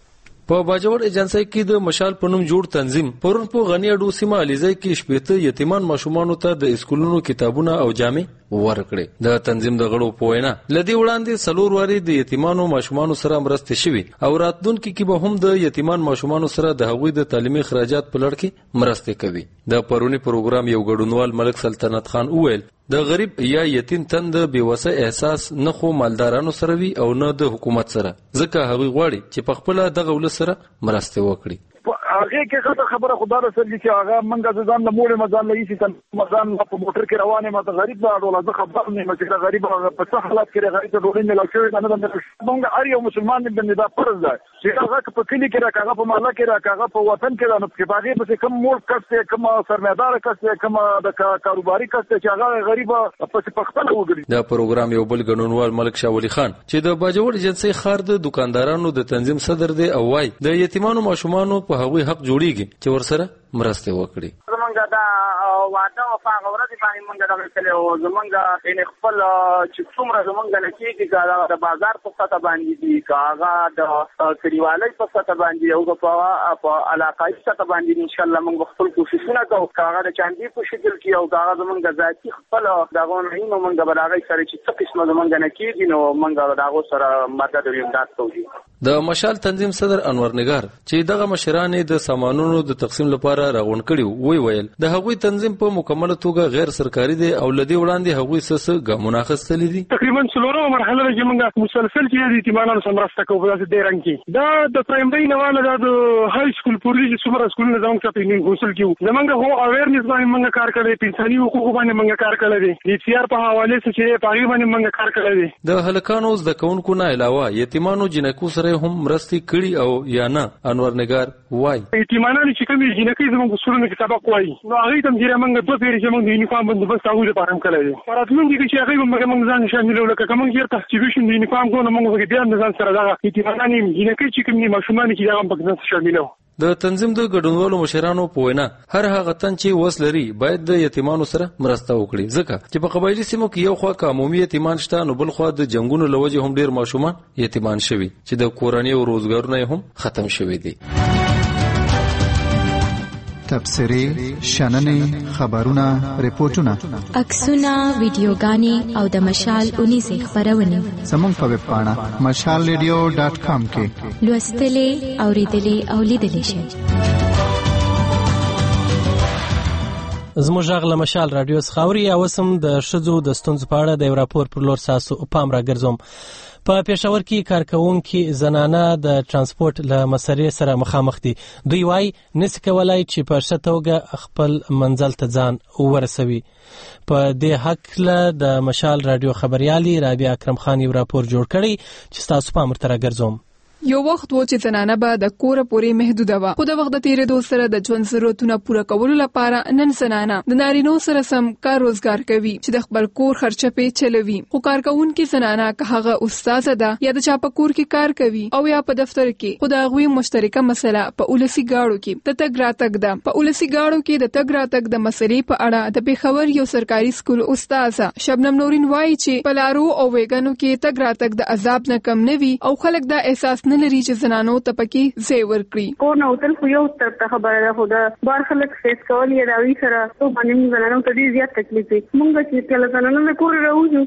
په باجوړ ایجنسۍ کې د مشال په نوم جوړ تنظیم پرون په غنی اډو سیمه علیزی کې 15 یتیمان ماشومانو ته د اسکولونو کتابونه او جامې ورکړې. د تنظیم د غړو په وینا لدی وړاندې سلور واري د یتیمانو ماشومانو سره مرستې شوي او راتلونکي کې به هم د یتیمان ماشومانو سره د هغوی د تعلیمي اخراجات په لړ کې مرستې کوي. د پرونی پروګرام یو ګډونوال ملک سلطنت خان وویل د غریب یا یتیم تند بیوسه احساس نه خو مالدارانو سره وي او نه د حکومت سره، ځکه هغوی غواړي چې په خپل دغه ول سره مرسته وکړي. هغه کې خبره خدا رسول دي چې هغه منګه ځان له موړې مزان لګي چې مزان په موټر کې روانه ما ته غریب نه اړول زه خبر نه چې غریب په څه حالت کې غریب ته ډوړې نه لوي نه د منګه اړ یو مسلمان باندې دا فرض ده چې هغه په کلی کې راکاغه په محله کې راکاغه په وطن کې نه په باغې په کوم مول کسته کوم سرمایدار کسته کوم د کاروباري کسته چې هغه غریب په خپل وګړي. دا پروګرام یو بل ګډونوال ملک شاه ولی خان چې د باجوړ ایجنسۍ خار د دکاندارانو د تنظیم صدر دی او وايي د یتیمانو ماشومانو په هغوی حق جوړیږي چې ورسره مرسته وکړي. زمونږ دا واده او فاغ ورځ باندې مونږ دا کړل او زمونږ ان خپل چې څومره زمونږ لکېږي د بازار په سطح باندې دي کاغه د کلیوالۍ په سطح باندې او په علاقايي سطح باندې ان شاء الله مونږ خپل کوششونه کوو کاغه د چاندي په شکل کې او کاغه زمونږ ذاتي خپل دغه نه مونږ بلاغي سره چې څه قسمه زمونږ نه کېږي نو مونږ دغه سره مدد او امداد کوو. د مشال تنظیم صدر انور نگار چې دغه مشرانې د سامانونو د تقسیم لپاره راغون کړي ویل د هغوی تنظیم په مکمل توګه غیر سرکاري دی او لدی وړاندې هغوی څه ګامونه اخیستلي دي. تقریبا څلورمه مرحله چې موږ مسلسل چې د یتیمانو سره مرسته کوو په دې رنګ کې دا د پرایمري نواله د های سکول پورې چې څومره سکولونه زموږ ته په غوښتل کیو زموږ هو اویرنس باندې موږ کار کړی انساني حقوق باندې موږ کار کړی دي د سیار په حواله چې په هغه باندې موږ کار کړی دي. د هلکانو د کونکو نه علاوه یتیمانو جنکو سره هم مرستې کړي او یا نه. انور نگار وای یتیمانو چې کومې جنکې زموږ سکولونو کې سبق وایي نو هغه تم چې موږ دوه پیری چې موږ د یونیفارم بندوبست هغه لپاره هم کړی دی. راتلونکي کې چې هغه موږ ځان شاملو لکه کوم چې تاسیبیشن د یونیفارم کوو موږ به د ځان سره دغه یتیمانو جنکې چې کومې ماشومان چې هغه په ځان شاملو. د تنظیم د ګډونوالو مشرانو په وینا هر هغه تن چې وس لري باید د یتیمانو سره مرسته وکړي ځکه چې په قبایلی سیمو کې یو خوا عمومي یتیمان شته نو بل خوا د جنگونو لوجه هم ډیر ماشومان یتیمان شوي چې د کورنۍ او روزګارونه هم ختم شوي دي. تبصرې، شننې، خبرونه، ریپورتونه، عکسونه، ویډیوګانې او د مشال اونیزه خبرونه زموږ په ویب پاڼه mashalradio.com کې لوستلې، اوریدلې او لیدلې شئ. زموږ غږ له مشال رادیو څخه اوري. اوسم د ښځو د ستونزو په اړه د یو راپور پر لور ساسو پام راګرځوم. په پېښور کې کارکونکي زنانه د ترانسپورت له مسئلې سره مخامخ دي. دوی وايي نشي کولای چې په ښه توګه خپل منزل ته ځان ورسوي. په دې هکله د مشال رادیو خبريالي رابعه اکرم خان یو راپور جوړ کړی چې تاسو پام ورته راګرځوم. یو وخت و چې زنانه به د کور پورې محدود و، خو د وخت د تیریدو سره د ژوند ضرورتونه پوره کولو لپاره نن زنانه د نارینو سره سم کار روزګار کوي چې د خپل کور خرچه په چلوي. خو کارکونکو زنانه که هغه استاد ده یا د چا په کور کې کار کوي او یا په دفتر کې، خو د هغوی مشترکه مسله په ولسی گاړو کې د تګ راتګ ده. په ولسی گاړو کې د تګ راتګ د مسلې په اړه د پیښور یو سرکاري سکول استاد شبنم نورین وایي چې په لارو او ویګانو کې تګ راتګ د عذاب نه کم نه وي او خلک دا احساس نه لري چې زنانو ته پکې ځای ورکړي. کور نه وتل خو یو طرف ته خبره ده، خو د بار خلک فیس کول یې راوي سره او باندې زنانو ته ډېر زیات تکلیف وي. موږ چې کله زنانو نه کور راوځو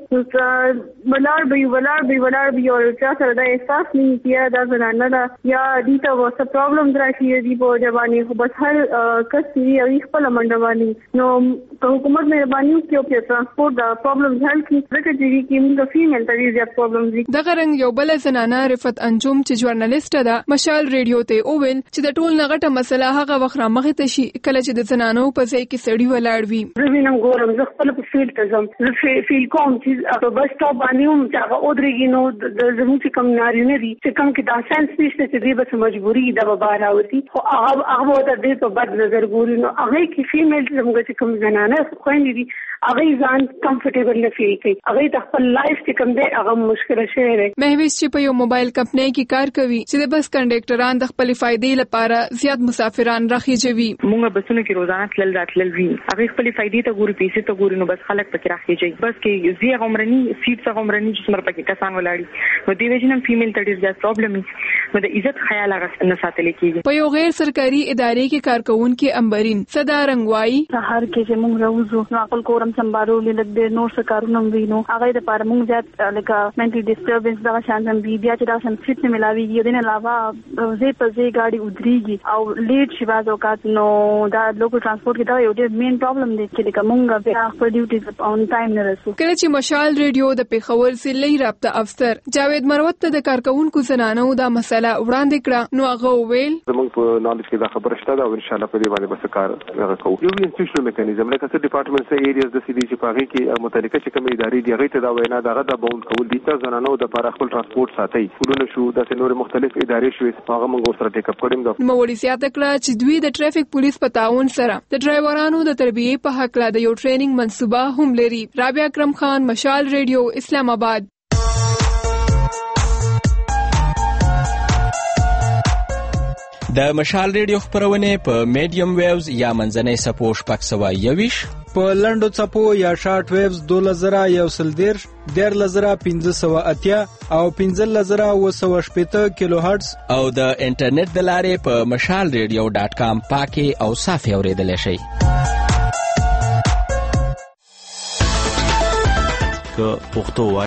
ولاړ به او چا سره دا احساس نه کیږي دا زنانه ده یا دې ته څه پرابلم راشي دې په ځواني، خو بس هر کس یې خپل منډه والی. نو حکومت مهرباني وکړي او په ترانسپورت دا پرابلم حل کړي، ځکه چې کې موږ فیمیل ته ډېر زیات پرابلم دي. دغه رنګ یو بل زنانه رفت انجم چې ژورنالیسټ ده مشال ریډیو ته وویل چې د ټول نغټه مسله هغه وخت رامخې ته شي کله چې د زنانو په ځای کې سړی ولاړ وي. زه وینم ګورم زه خپل په فیلډ ته ځم، زه فیل کوم چې په بس سټاپ باندې هم چې هغه ودرېږي نو د زموږ چې کوم نارینه دي چې کوم کې دا سنس نشته چې دوی بس مجبوري ده به بهر راوځي، خو هغه ورته ډېر په بد نظر ګوري. نو هغې کې فیمیل زموږ چې کوم زنانه خویندې دي هغې ځان کمفرټیبل نه فیل کوي، هغې ته خپل لایف چې کوم دی هغه مشکله شوی دی. مهویز چې په یو موبایل کمپنۍ کې کار کوي چې د بس کنډکټران د خپلې فایدې لپاره زیات مسافران راخیجوي. موږ بسونو کې روزانه تلل راتلل وي، هغې خپلې فایدې ته ګوري، پیسې ته ګوري، نو بس خلک پکې راخیجوي. بس کې زی غمرني سیټ څخه غمرني چې څومره پکې کسان ولاړي، نو دې وجه نه فیمیل ته ډېر زیات پرابلم وي، نو د عزت خیال هغه نه ساتل کېږي. په یو غیر سرکاري ادارې کې کارکونکي امبرین صدا رنگوای سهار کې چې موږ راوځو نو خپل کورم سمبارو لږ ډېر نور څه کارونه وینو، هغه د لپاره موږ زیات لکه منټل ډیسټربنس دا شانتم بیا چې دا شان فټ نه ملاويږي، د نه علاوه زه په ځای گاډي ودرېږي او لیټ شي بعض اوقات، نو دا لوکل ترانسپورت کې دا یو ډېر مین پرابلم دی چې لکه موږ بیا خپل ډیوټي اون ټایم نه رسو. کله چې مشال ریډیو د پیښور ضلعي رابطه افسر جاوید مروت ته د کارکونکو زنانو دا مسله وړاندې کړه، نو هغه وویل زموږ په نالج کې دا خبره شته دا او ان شاء الله په دې باندې بس کار کوو. یو انسټیټیوشنل میکانیزم لکه څه ډپارټمنټ سه ایریاز د سي ډي چې پاغي کې متعلقه چې کوم ادارې دی هغه ته دا وینا دغه د باوند کول دي چې زنانو د لپاره خپل ترانسپورت ساتي ټولونه شو د نور مختلف ادارې شوې هغه موږ سره ټیک اپ کړم. د نوموړي زیاته کړه چې دوی د ټریفیک پولیس په تعاون سره د ډرایورانو د تربیې په حق لا د یو ټریننګ منصوبه هم لري. رابعه اکرم خان، مشال ریډیو، اسلام آباد. د مشال ریډیو خبرونه په میډیم ویوز یا منځنۍ سپو شپږ سوه یویش، په لنډو څپو یا شارټ ویوز 2010 13580 او 15780 کیلو هرتز او د انټرنیټ د لارې په mashalradio.com پاکي او صافي اوریدل شي. که پښتو